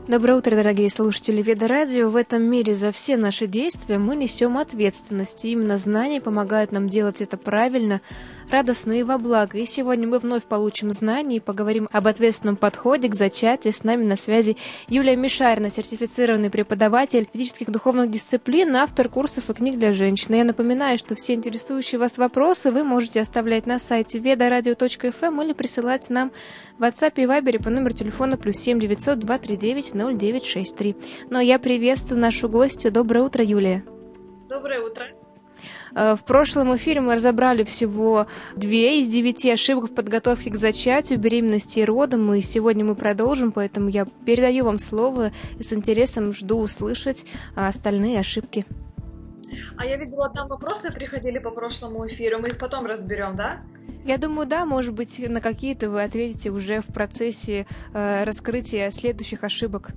Доброе утро, дорогие слушатели Веда Радио. В этом мире за все наши действия мы несем ответственность. И именно знания помогают нам делать это правильно, радостно и во благо. И сегодня мы вновь получим знания и поговорим об ответственном подходе к зачатию. С нами на связи Юлия Мишарина, сертифицированный преподаватель физических духовных дисциплин, автор курсов и книг для женщин. И я напоминаю, что все интересующие вас вопросы вы можете оставлять на сайте vedaradio.fm или присылать нам в WhatsApp и Viber по номеру телефона +7 900 239 0963. Но я приветствую нашу гостью. Доброе утро, Юлия. Доброе утро. В прошлом эфире мы разобрали всего 2 из 9 ошибок в подготовке к зачатию, беременности и родам, и сегодня мы продолжим, поэтому я передаю вам слово и с интересом жду услышать остальные ошибки. А я видела, там вопросы приходили по прошлому эфиру, мы их потом разберем, да? Я думаю, да, может быть, на какие-то вы ответите уже в процессе раскрытия следующих ошибок.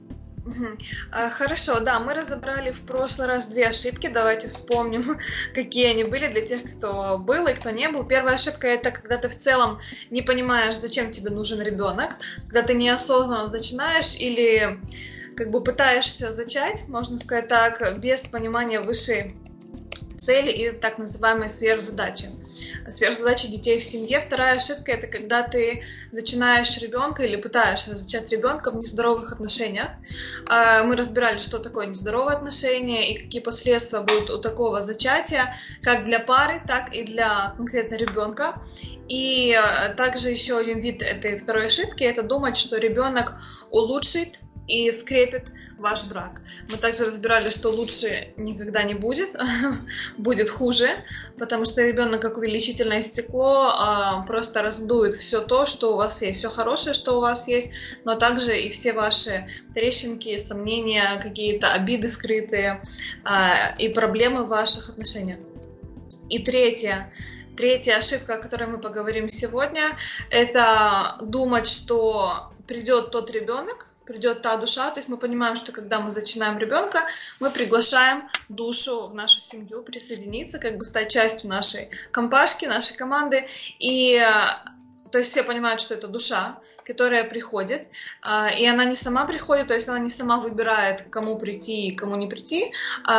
Хорошо, да, мы разобрали в прошлый раз 2 ошибки, давайте вспомним, какие они были для тех, кто был и кто не был. Первая ошибка — это когда ты в целом не понимаешь, зачем тебе нужен ребенок, когда ты неосознанно начинаешь или как бы пытаешься зачать, можно сказать так, без понимания высшей цели и так называемой сверхзадачи детей в семье. Вторая ошибка — это когда ты зачинаешь ребенка или пытаешься зачать ребенка в нездоровых отношениях. Мы разбирали, что такое нездоровые отношения и какие последствия будут у такого зачатия, как для пары, так и для конкретно ребенка. И также еще один вид этой второй ошибки — это думать, что ребенок улучшит и скрепит ваш брак. Мы также разбирали, что лучше никогда не будет, будет хуже, потому что ребенок, как увеличительное стекло, просто раздует все то, что у вас есть, все хорошее, что у вас есть, но также и все ваши трещинки, сомнения, какие-то обиды скрытые и проблемы в ваших отношениях. И третья ошибка, о которой мы поговорим сегодня, это думать, что придет тот ребенок, придет та душа. То есть мы понимаем, что когда мы зачинаем ребенка, мы приглашаем душу в нашу семью присоединиться, как бы стать частью нашей компашки, нашей команды. И то есть все понимают, что это душа, которая приходит, и она не сама приходит, то есть она не сама выбирает, к кому прийти и кому не прийти.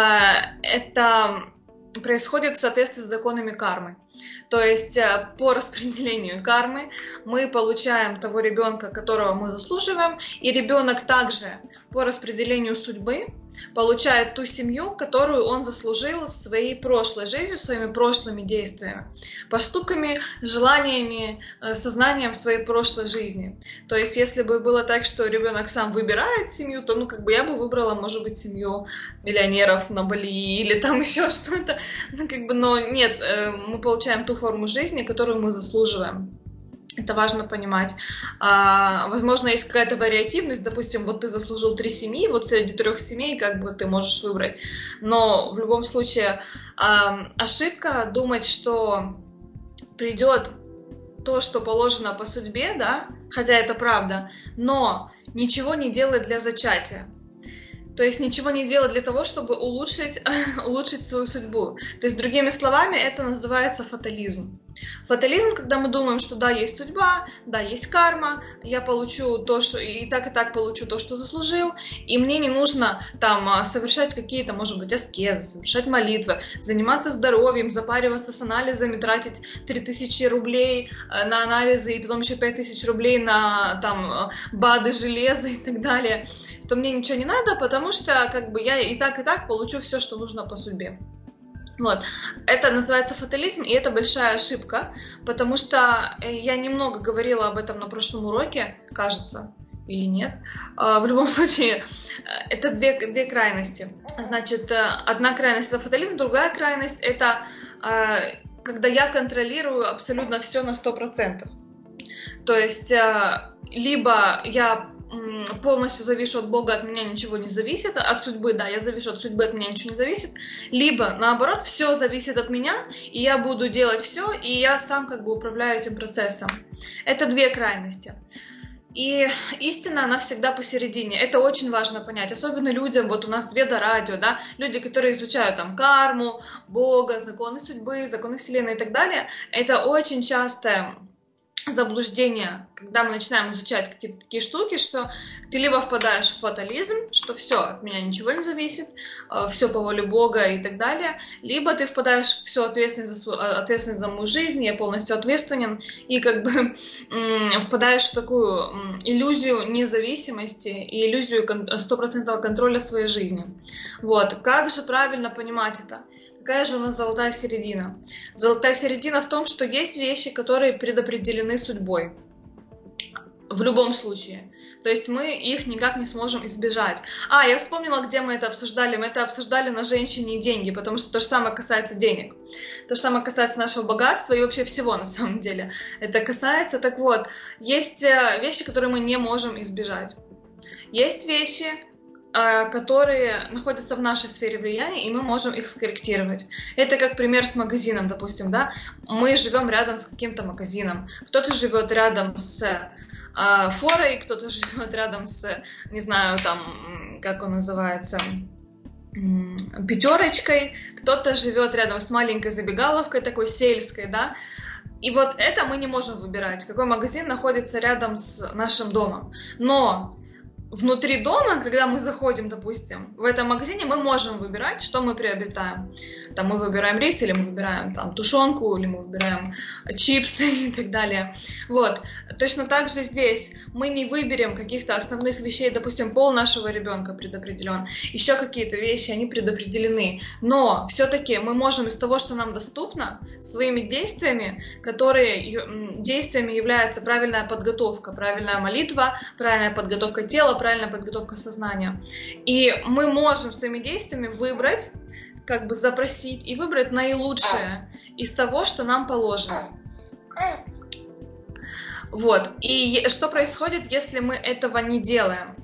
Это происходит в соответствии с законами кармы. То есть по распределению кармы мы получаем того ребенка, которого мы заслуживаем, и ребенок также по распределению судьбы получает ту семью, которую он заслужил своей прошлой жизнью, своими прошлыми действиями, поступками, желаниями, сознанием в своей прошлой жизни. То есть если бы было так, что ребенок сам выбирает семью, то я бы выбрала, может быть, семью миллионеров на Бали или там еще что-то. Но нет, мы получаем ту форму жизни, которую мы заслуживаем. Это важно понимать. Возможно, есть какая-то вариативность. Допустим, вот ты заслужил 3 семьи, вот среди 3 семей ты можешь выбрать. Но в любом случае ошибка думать, что придет то, что положено по судьбе, да, хотя это правда, но ничего не делать для зачатия. То есть ничего не делать для того, чтобы улучшить свою судьбу. То есть, другими словами, это называется фатализм. Фатализм, когда мы думаем, что да, есть судьба, да, есть карма, я получу то, что и так получу то, что заслужил, и мне не нужно там совершать какие-то, может быть, аскезы, совершать молитвы, заниматься здоровьем, запариваться с анализами, тратить 3000 рублей на анализы и потом еще 5000 рублей на там БАДы, железо и так далее, то мне ничего не надо, потому что я и так получу все, что нужно по судьбе. Вот. Это называется фатализм, и это большая ошибка, потому что я немного говорила об этом на прошлом уроке, кажется, или нет. В любом случае, это две крайности. Значит, одна крайность — это фатализм, другая крайность — это когда я контролирую абсолютно все на 100%. То есть, либо я полностью завишу от Бога, от меня ничего не зависит, от судьбы, да, я завишу от судьбы, от меня ничего не зависит, либо, наоборот, все зависит от меня, и я буду делать все, и я сам управляю этим процессом. Это 2 крайности. И истина, она всегда посередине. Это очень важно понять. Особенно людям, вот у нас Веда Радио, да, люди, которые изучают там карму, Бога, законы судьбы, законы Вселенной и так далее. Это очень частая заблуждение, когда мы начинаем изучать какие-то такие штуки, что ты либо впадаешь в фатализм, что все, от меня ничего не зависит, все по воле Бога и так далее, либо ты впадаешь в всю ответственность за мою жизнь, я полностью ответственен, и как бы впадаешь в такую иллюзию независимости и иллюзию 100% контроля своей жизни. Вот. Как же правильно понимать это? Какая же у нас золотая середина? Золотая середина в том, что есть вещи, которые предопределены судьбой. В любом случае. То есть мы их никак не сможем избежать. Я вспомнила, где мы это обсуждали. Мы это обсуждали на «Женщине и деньги», потому что то же самое касается денег. То же самое касается нашего богатства и вообще всего на самом деле. Это касается, так вот, есть вещи, которые мы не можем избежать. Есть вещи, которые находятся в нашей сфере влияния, и мы можем их скорректировать. Это как пример с магазином, допустим, да? Мы живем рядом с каким-то магазином. Кто-то живет рядом с форой, кто-то живет рядом с, не знаю, там, как он называется, пятерочкой, кто-то живет рядом с маленькой забегаловкой, такой сельской, да? И вот это мы не можем выбирать, какой магазин находится рядом с нашим домом. Но внутри дома, когда мы заходим, допустим, в этом магазине, мы можем выбирать, что мы приобретаем. Там мы выбираем рис, или мы выбираем там тушенку, или мы выбираем чипсы и так далее. Вот. Точно так же здесь мы не выберем каких-то основных вещей, допустим, пол нашего ребенка предопределен, еще какие-то вещи, они предопределены. Но все-таки мы можем из того, что нам доступно, своими действиями, действиями является правильная подготовка, правильная молитва, правильная подготовка тела, правильная подготовка сознания. И мы можем своими действиями выбрать, как бы запросить и выбрать наилучшее из того, что нам положено. Вот. И что происходит, если мы этого не делаем?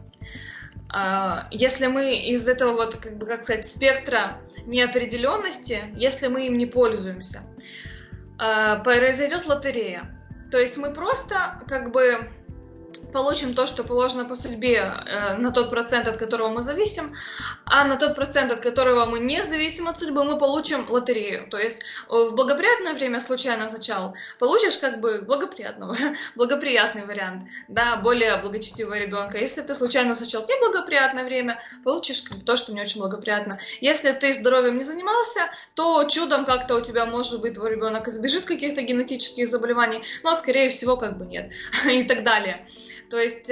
Если мы из этого вот, как сказать, спектра неопределенности, если мы им не пользуемся, произойдет лотерея. То есть мы просто как бы получим то, что положено по судьбе, на тот процент, от которого мы зависим, а на тот процент, от которого мы не зависим от судьбы, мы получим лотерею. То есть в благоприятное время случайно зачал, получишь как бы благоприятный вариант, да, более благочестивого ребенка. Если ты случайно зачал в неблагоприятное время, получишь как бы то, что не очень благоприятно. Если ты здоровьем не занимался, то чудом как-то у тебя, может быть, твой ребенок избежит каких-то генетических заболеваний, но, скорее всего, как бы нет, и так далее. То есть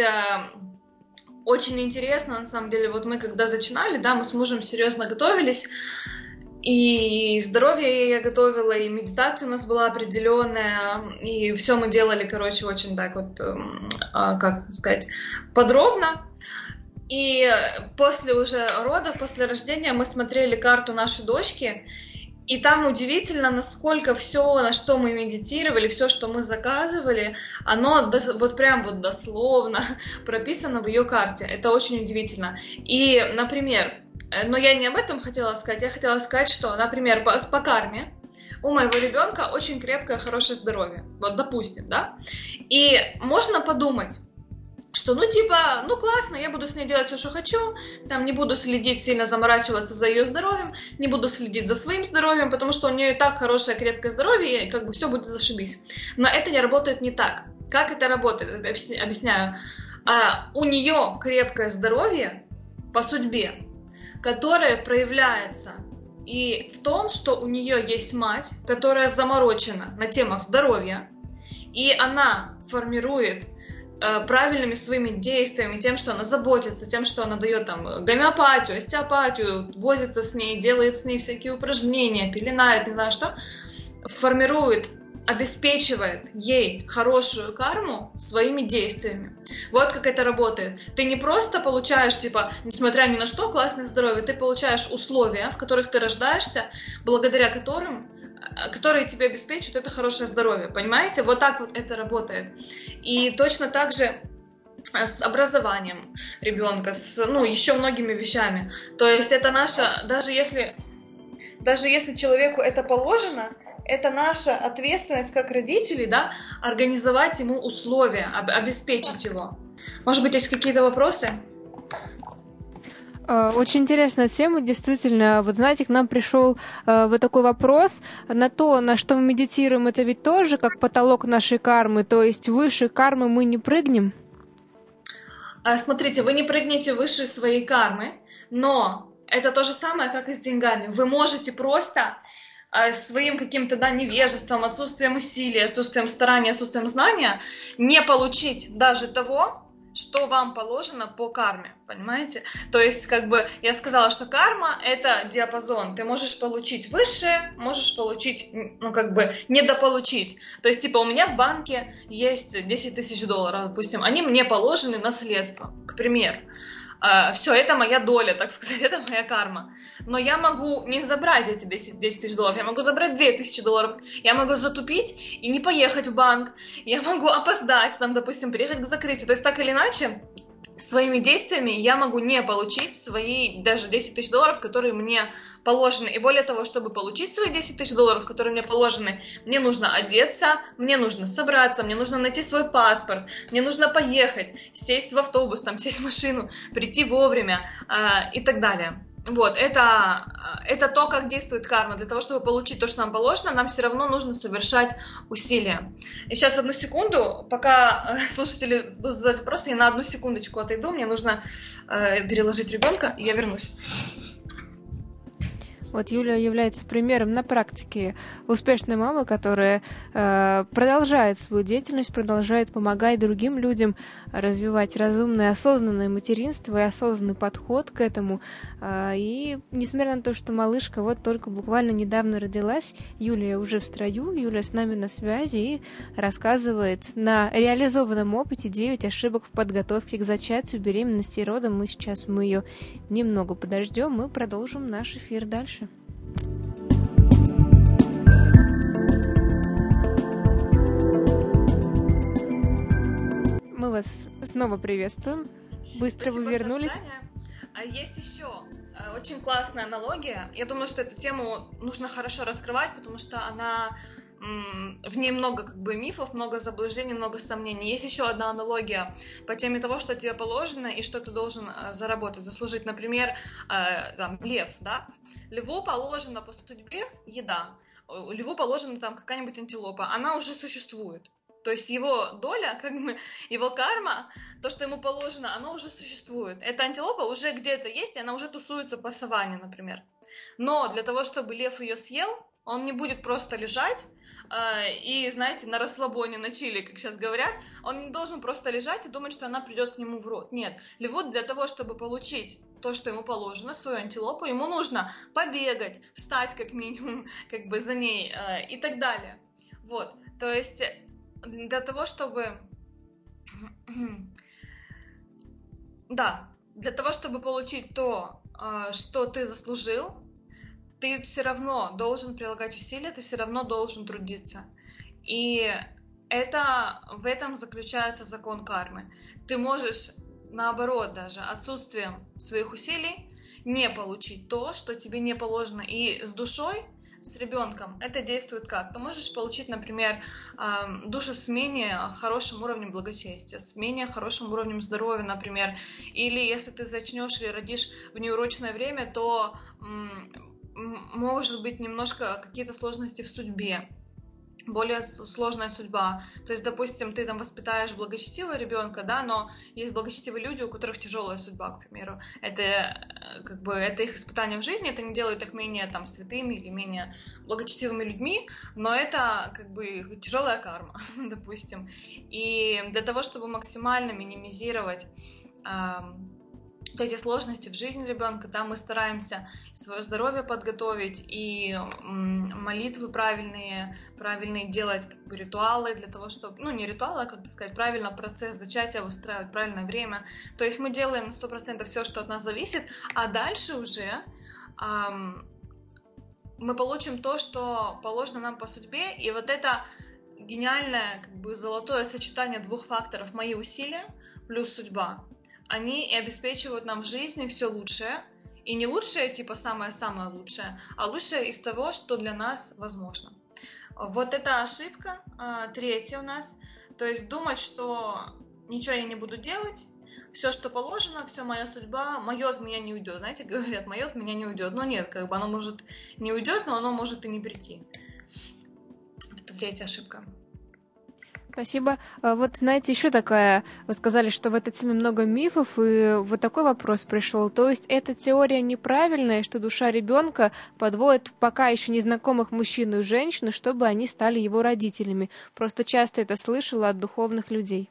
очень интересно, на самом деле, вот мы когда начинали, да, мы с мужем серьезно готовились, и здоровье я готовила, и медитация у нас была определенная, и все мы делали, короче, очень так вот, как сказать, подробно. И после уже родов, после рождения мы смотрели карту нашей дочки, и там удивительно, насколько все, на что мы медитировали, все, что мы заказывали, оно вот прям вот дословно прописано в ее карте. Это очень удивительно. И, например, но я не об этом хотела сказать, я хотела сказать, что, например, по карме у моего ребенка очень крепкое, хорошее здоровье. Вот, допустим, да? И можно подумать, что, классно, я буду с ней делать все, что хочу, там не буду следить, сильно заморачиваться за ее здоровьем, не буду следить за своим здоровьем, потому что у нее и так хорошее, крепкое здоровье, и как бы все будет зашибись. Но это не работает не так. Как это работает? Объясняю. У нее крепкое здоровье по судьбе, которое проявляется и в том, что у нее есть мать, которая заморочена на темах здоровья, и она формирует правильными своими действиями, тем, что она заботится, тем, что она дает там гомеопатию, остеопатию, возится с ней, делает с ней всякие упражнения, пеленает, не знаю что, формирует, обеспечивает ей хорошую карму своими действиями. Вот как это работает. Ты не просто получаешь, несмотря ни на что, классное здоровье, ты получаешь условия, в которых ты рождаешься, благодаря которые тебе обеспечивают это хорошее здоровье. Понимаете? Вот так вот это работает. И точно так же с образованием ребенка, с еще многими вещами. То есть это наша, даже если человеку это положено, это наша ответственность как родителей, да, организовать ему условия, обеспечить его. Может быть, есть какие-то вопросы? Очень интересная тема, действительно. Вот знаете, к нам пришел вот такой вопрос на то, на что мы медитируем, это ведь тоже как потолок нашей кармы, то есть выше кармы мы не прыгнем? Смотрите, вы не прыгнете выше своей кармы, но это то же самое, как и с деньгами. Вы можете просто своим каким-то невежеством, отсутствием усилий, отсутствием старания, отсутствием знания не получить даже того, что вам положено по карме, понимаете? То есть, я сказала, что карма — это диапазон. Ты можешь получить высшее, можешь получить, недополучить. То есть, у меня в банке есть 10 тысяч долларов, допустим, они мне положены наследство, к примеру. Все, это моя доля, так сказать, это моя карма. Но я могу не забрать эти 10 тысяч долларов, я могу забрать 2000 долларов, я могу затупить и не поехать в банк, я могу опоздать, допустим, приехать к закрытию. То есть так или иначе, своими действиями я могу не получить свои даже 10 тысяч долларов, которые мне положены. И более того, чтобы получить свои 10 тысяч долларов, которые мне положены, мне нужно одеться, мне нужно собраться, мне нужно найти свой паспорт, мне нужно поехать, сесть в автобус, сесть в машину, прийти вовремя и так далее. Вот, это то, как действует карма. Для того, чтобы получить то, что нам положено, нам все равно нужно совершать усилия. И сейчас одну секунду, пока слушатели будут задавать вопросы, я на одну секундочку отойду, мне нужно переложить ребенка, и я вернусь. Вот Юлия является примером на практике успешной мамы, которая продолжает свою деятельность, продолжает помогать другим людям развивать разумное, осознанное материнство и осознанный подход к этому. И несмотря на то, что малышка вот только буквально недавно родилась, Юлия уже в строю, Юлия с нами на связи и рассказывает на реализованном опыте 9 ошибок в подготовке к зачатию, беременности и родам. Мы ее немного подождем и продолжим наш эфир дальше. Мы вас снова приветствуем. Быстро вы вернулись. Есть еще очень классная аналогия. Я думаю, что эту тему нужно хорошо раскрывать, потому что в ней много мифов, много заблуждений, много сомнений. Есть еще одна аналогия по теме того, что тебе положено и что ты должен заработать, заслужить. Например, лев, да? Льву положено по судьбе еда, льву положена какая-нибудь антилопа, она уже существует. То есть его доля, его карма, то, что ему положено, оно уже существует. Эта антилопа уже где-то есть, и она уже тусуется по саванне, например. Но для того, чтобы лев ее съел, он не будет просто лежать и, знаете, на расслабоне, на чили, как сейчас говорят, он не должен просто лежать и думать, что она придет к нему в рот. Нет, льву для того, чтобы получить то, что ему положено, свою антилопу, ему нужно побегать, встать как минимум, за ней и так далее. Вот, то есть для того, чтобы... Да, для того, чтобы получить то, что ты заслужил, ты все равно должен прилагать усилия, ты все равно должен трудиться. И в этом заключается закон кармы. Ты можешь, наоборот, даже отсутствием своих усилий не получить то, что тебе не положено. И с душой, с ребенком это действует как? Ты можешь получить, например, душу с менее хорошим уровнем благочестия, с менее хорошим уровнем здоровья, например. Или если ты зачнешь или родишь в неурочное время, то может быть немножко какие-то сложности в судьбе, более сложная судьба. То есть, допустим, ты воспитаешь благочестивого ребенка, да, но есть благочестивые люди, у которых тяжелая судьба, к примеру. Это их испытание в жизни, это не делает их менее святыми или менее благочестивыми людьми, но это тяжелая карма, допустим. И для того, чтобы максимально минимизировать эти сложности в жизни ребенка, мы стараемся свое здоровье подготовить и молитвы правильные делать, ритуалы для того, чтобы, не ритуалы, а правильно процесс зачатия выстраивать, правильное время. То есть мы делаем на 100% все, что от нас зависит, а дальше уже мы получим то, что положено нам по судьбе, и вот это гениальное, золотое сочетание двух факторов: мои усилия плюс судьба. Они и обеспечивают нам в жизни все лучшее. И не лучшее, самое-самое лучшее, а лучшее из того, что для нас возможно. Вот это ошибка, третья у нас. То есть думать, что ничего я не буду делать, все, что положено, все моя судьба, мое от меня не уйдет. Знаете, говорят, мое от меня не уйдет. Но нет, как бы оно может не уйдет, но оно может и не прийти. Это третья ошибка. Спасибо. Вот, знаете, еще такая, вы сказали, что в этой теме много мифов, и вот такой вопрос пришел. То есть эта теория неправильная, что душа ребенка подводит пока еще незнакомых мужчину и женщину, чтобы они стали его родителями. Просто часто это слышала от духовных людей.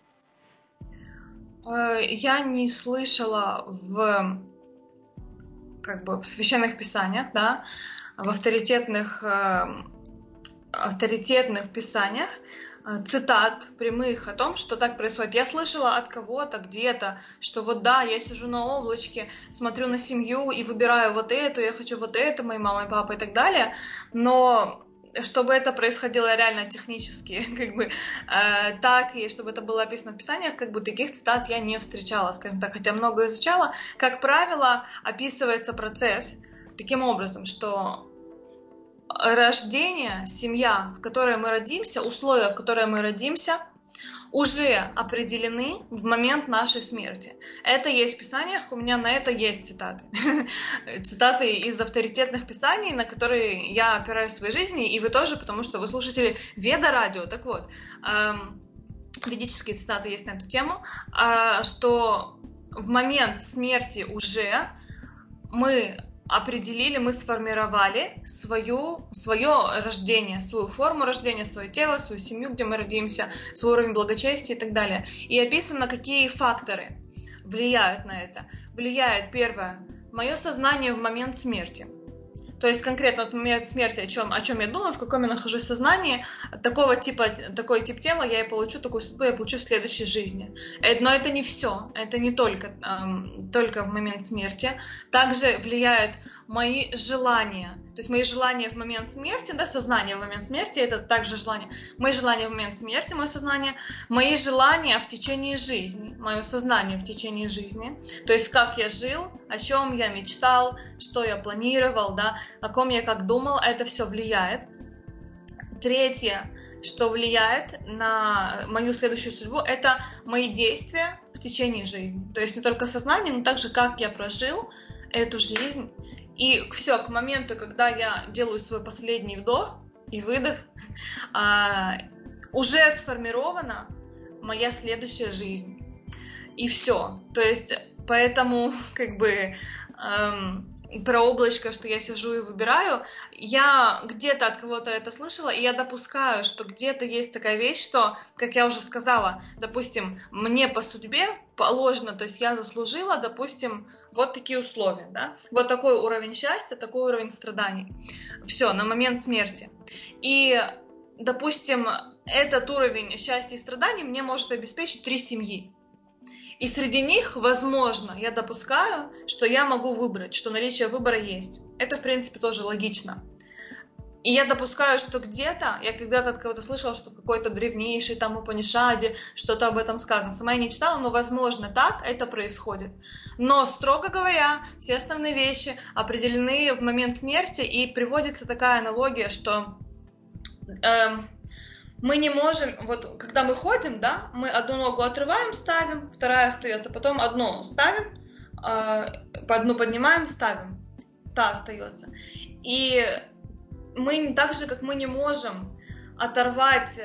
Я не слышала в священных писаниях, да, в авторитетных писаниях цитат прямых о том, что так происходит. Я слышала от кого-то где-то, что вот да, я сижу на облачке, смотрю на семью и выбираю вот эту, я хочу вот это, моей мама и папа и так далее, но чтобы это происходило реально технически, так, и чтобы это было описано в Писаниях, таких цитат я не встречала, скажем так, хотя много изучала. Как правило, описывается процесс таким образом, что рождение, семья, в которой мы родимся, условия, в которых мы родимся, уже определены в момент нашей смерти. Это есть в Писаниях, у меня на это есть цитаты. Цитаты из авторитетных писаний, на которые я опираюсь в своей жизни, и вы тоже, потому что вы слушатели Веда-радио. Так вот, ведические цитаты есть на эту тему, что в момент смерти уже мы определили, мы сформировали свое рождение, свою форму рождения, свое тело, свою семью, где мы родимся, свой уровень благочестия и так далее. И описано, какие факторы влияют на это. Влияет, первое, мое сознание в момент смерти. То есть конкретно в момент смерти, о чем я думаю, в каком я нахожусь сознании, такой тип тела я и получу, такую судьбу я получу в следующей жизни. Но это не все, это не только в момент смерти. Также влияют мои желания. То есть мои желания в момент смерти, да, сознание в момент смерти, это также желание. Мои желания в момент смерти, мое сознание, мои желания в течение жизни, мое сознание в течение жизни. То есть как я жил, о чем я мечтал, что я планировал, да, о ком я как думал, это все влияет. Третье, что влияет на мою следующую судьбу, это мои действия в течение жизни. То есть не только сознание, но также как я прожил эту жизнь. И все, к моменту, когда я делаю свой последний вдох и выдох, уже сформирована моя следующая жизнь. И все. То есть, поэтому, про облачко, что я сижу и выбираю, я где-то от кого-то это слышала, и я допускаю, что где-то есть такая вещь, что, как я уже сказала, допустим, мне по судьбе положено, то есть я заслужила, допустим, вот такие условия, да, вот такой уровень счастья, такой уровень страданий. Все, на момент смерти. И, допустим, этот уровень счастья и страданий мне может обеспечить 3 семьи. И среди них, возможно, я допускаю, что я могу выбрать, что наличие выбора есть. Это, в принципе, тоже логично. И я допускаю, что где-то, я когда-то от кого-то слышала, что в какой-то древнейшей там Упанишаде что-то об этом сказано. Сама я не читала, но, возможно, так это происходит. Но, строго говоря, все основные вещи определены в момент смерти, и приводится такая аналогия, что мы не можем, вот когда мы ходим, да, мы одну ногу отрываем, ставим, вторая остается, потом одну ставим, одну поднимаем, ставим, та остается. И мы так же, как мы не можем оторвать,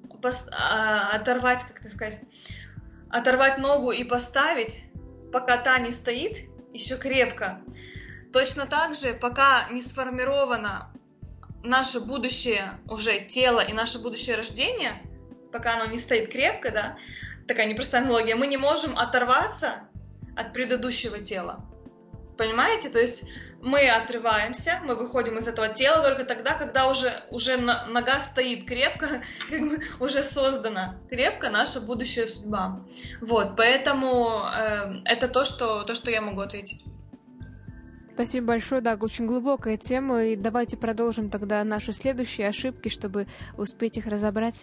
оторвать ногу и поставить, пока та не стоит еще крепко. Точно так же, пока не сформировано наше будущее уже тело и наше будущее рождение, пока оно не стоит крепко, да, такая непростая аналогия, мы не можем оторваться от предыдущего тела. Понимаете? То есть мы отрываемся, мы выходим из этого тела только тогда, когда уже нога стоит крепко, уже создана крепко наша будущая судьба. Вот, поэтому это то, что я могу ответить. Спасибо большое, да, очень глубокая тема, и давайте продолжим тогда наши следующие ошибки, чтобы успеть их разобрать.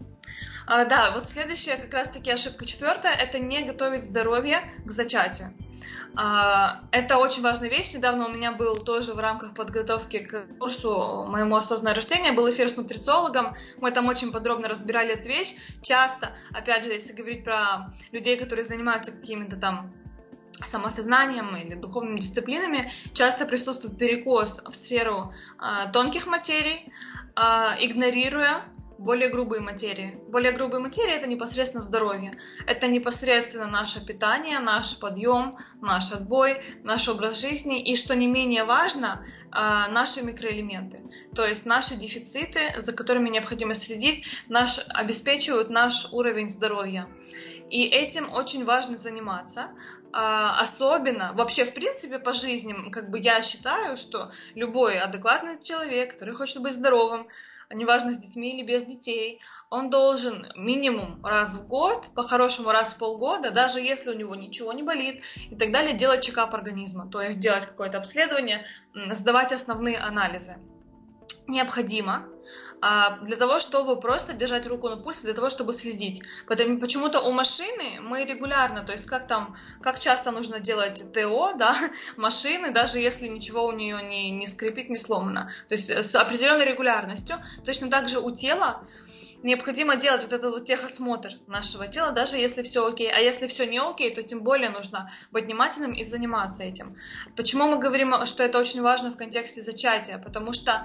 Да, вот следующая как раз-таки ошибка 4, это не готовить здоровье к зачатию. Это очень важная вещь. Недавно у меня был тоже в рамках подготовки к курсу моему «Осознанное рождение» был эфир с нутрициологом. Мы там очень подробно разбирали эту вещь. Часто, опять же, если говорить про людей, которые занимаются какими-то там самосознанием или духовными дисциплинами, часто присутствует перекос в сферу тонких материй, игнорируя более грубые материи. Более грубые материи — это непосредственно здоровье. Это непосредственно наше питание, наш подъем, наш отбой, наш образ жизни. И, что не менее важно, наши микроэлементы. То есть наши дефициты, за которыми необходимо следить, обеспечивают наш уровень здоровья. И этим очень важно заниматься. Особенно, вообще, в принципе, по жизни, я считаю, что любой адекватный человек, который хочет быть здоровым, неважно, с детьми или без детей, он должен минимум раз в год, по-хорошему раз в полгода, даже если у него ничего не болит и так далее, делать чекап организма, то есть делать какое-то обследование, сдавать основные анализы. Необходимо для того, чтобы просто держать руку на пульсе, для того, чтобы следить. Почему-то у машины мы регулярно, то есть как часто нужно делать ТО, да, машины, даже если ничего у нее не скрипит, не сломано. То есть с определенной регулярностью. Точно так же у тела необходимо делать вот этот вот техосмотр нашего тела, даже если все окей. А если все не окей, то тем более нужно быть внимательным и заниматься этим. Почему мы говорим, что это очень важно в контексте зачатия? Потому что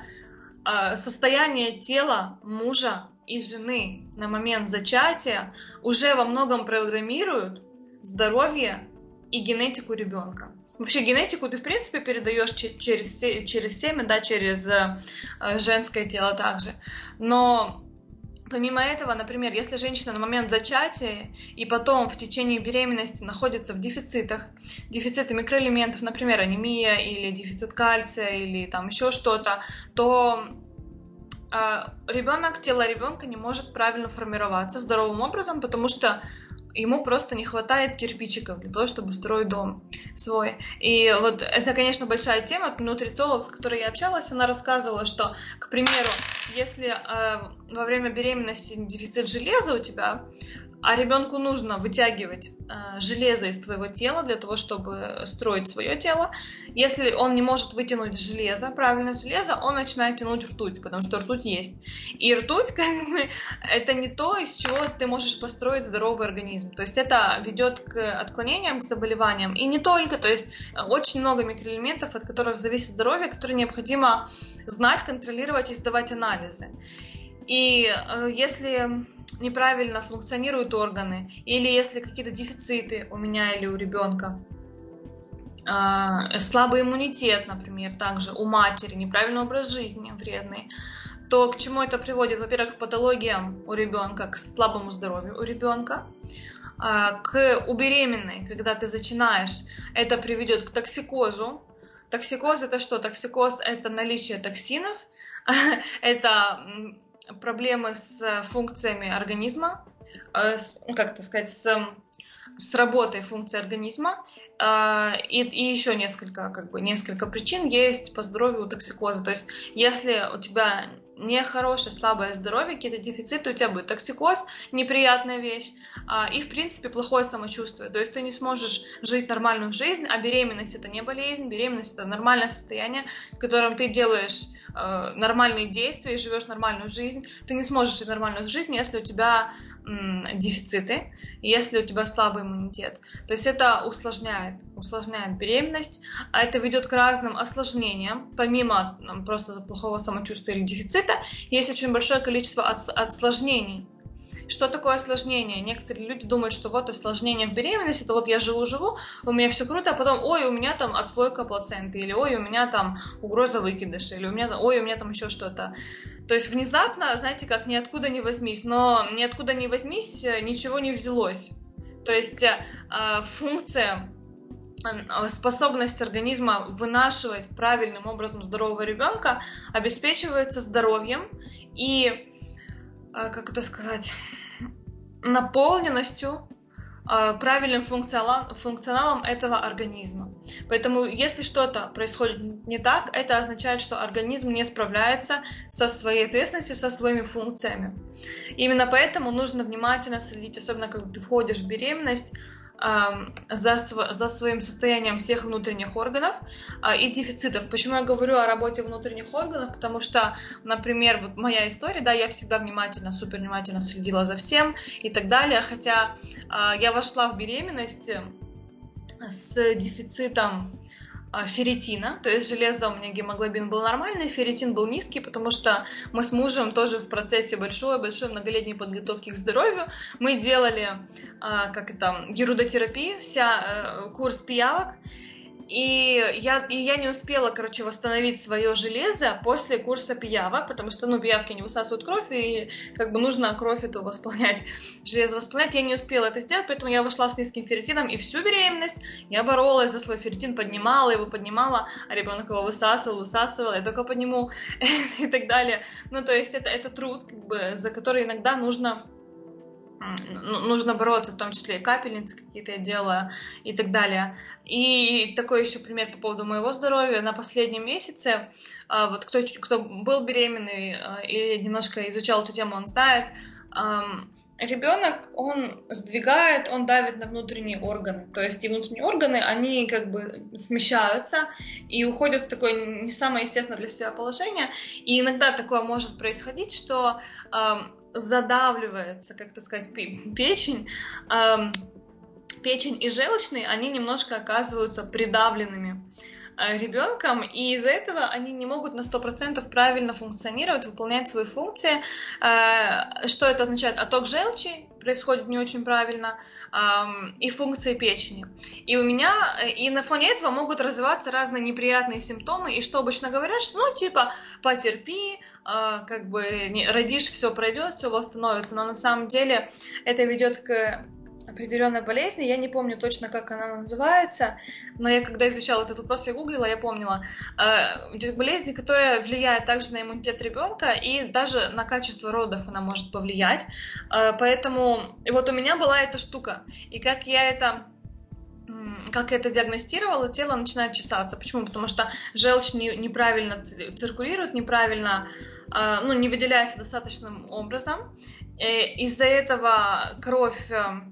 состояние тела мужа и жены на момент зачатия уже во многом программируют здоровье и генетику ребенка. Вообще генетику ты, в принципе, передаешь через семя, да, через женское тело также. Но помимо этого, например, если женщина на момент зачатия и потом в течение беременности находится в дефициты микроэлементов, например, анемия или дефицит кальция или там еще что-то, то тело ребенка не может правильно формироваться здоровым образом, потому что ему просто не хватает кирпичиков для того, чтобы строить дом свой. И вот это, конечно, большая тема. Нутрициолог, с которой я общалась, она рассказывала, что, к примеру, если во время беременности дефицит железа у тебя, а ребенку нужно вытягивать железо из твоего тела для того, чтобы строить свое тело. Если он не может вытянуть железо, правильное железо, он начинает тянуть ртуть, потому что ртуть есть. И ртуть, это не то, из чего ты можешь построить здоровый организм. То есть это ведет к отклонениям, к заболеваниям. И не только, то есть очень много микроэлементов, от которых зависит здоровье, которые необходимо знать, контролировать и сдавать анализы. И если неправильно функционируют органы, или если какие-то дефициты у меня или у ребенка, слабый иммунитет, например, также у матери, неправильный образ жизни вредный, то к чему это приводит? Во-первых, к патологиям у ребенка, к слабому здоровью у ребенка, у беременной, когда ты зачинаешь, это приведет к токсикозу. Токсикоз — это что? Токсикоз — это наличие токсинов, это проблемы с функциями организма, с работой функций организма, и еще несколько причин есть по здоровью у токсикоза. То есть если у тебя нехорошее, слабое здоровье, какие-то дефициты, у тебя будет токсикоз, неприятная вещь, и, в принципе, плохое самочувствие. То есть ты не сможешь жить нормальную жизнь, а беременность — это не болезнь, беременность — это нормальное состояние, в котором ты делаешь нормальные действия и живешь нормальную жизнь. Ты не сможешь жить нормальную жизнь, если у тебя дефициты, если у тебя слабый иммунитет. То есть это усложняет беременность, а это ведет к разным осложнениям. Помимо просто плохого самочувствия или дефицита, есть очень большое количество осложнений. Что такое осложнение? Некоторые люди думают, что вот осложнение в беременности, это вот я живу, у меня все круто, а потом, ой, у меня там отслойка плаценты, или ой, у меня там угроза выкидыша, или у меня там еще что-то. То есть внезапно, знаете, как ниоткуда не возьмись, но ниоткуда не возьмись, ничего не взялось. То есть способность организма вынашивать правильным образом здорового ребенка обеспечивается здоровьем и, наполненностью, правильным функционалом этого организма. Поэтому, если что-то происходит не так, это означает, что организм не справляется со своей ответственностью, со своими функциями. Именно поэтому нужно внимательно следить, особенно когда ты входишь в беременность, за своим состоянием всех внутренних органов и дефицитов. Почему я говорю о работе внутренних органов? Потому что, например, вот моя история, да, я всегда супер внимательно следила за всем и так далее, хотя я вошла в беременность с дефицитом ферритина, то есть железа, у меня гемоглобин был нормальный, ферритин был низкий, потому что мы с мужем тоже в процессе большой многолетней подготовки к здоровью. Мы делали герудотерапию, курс пиявок, и я не успела, восстановить свое железо после курса пиявок, потому что, пиявки не высасывают кровь, и нужно кровь эту восполнять, железо восполнять. Я не успела это сделать, поэтому я вошла с низким ферритином, и всю беременность я боролась за свой ферритин, поднимала, а ребенок его высасывал, я только подниму, и так далее. То есть это труд, за который иногда нужно бороться, в том числе и капельницы какие-то я делаю и так далее. И такой еще пример по поводу моего здоровья. На последнем месяце, вот кто был беременный или немножко изучал эту тему, он знает, ребенок, он давит на внутренние органы. То есть и внутренние органы, они смещаются и уходят в такое не самое естественное для себя положение. И иногда такое может происходить, что задавливается, печень. Печень и желчный, они немножко оказываются придавленными ребенком, и из-за этого они не могут на 100% правильно функционировать, выполнять свои функции. Что это означает? Отток желчи происходит не очень правильно, и функции печени. И на фоне этого могут развиваться разные неприятные симптомы, и что обычно говорят, что потерпи, родишь, все пройдет, все восстановится, но на самом деле это ведет к определенной болезни, я не помню точно, как она называется, но я когда изучала этот вопрос, я гуглила, я помнила. Болезнь, которая влияет также на иммунитет ребенка и даже на качество родов она может повлиять. Поэтому вот у меня была эта штука. И как я это диагностировала, тело начинает чесаться. Почему? Потому что желчь неправильно циркулирует, неправильно, не выделяется достаточным образом. Из-за этого кровь...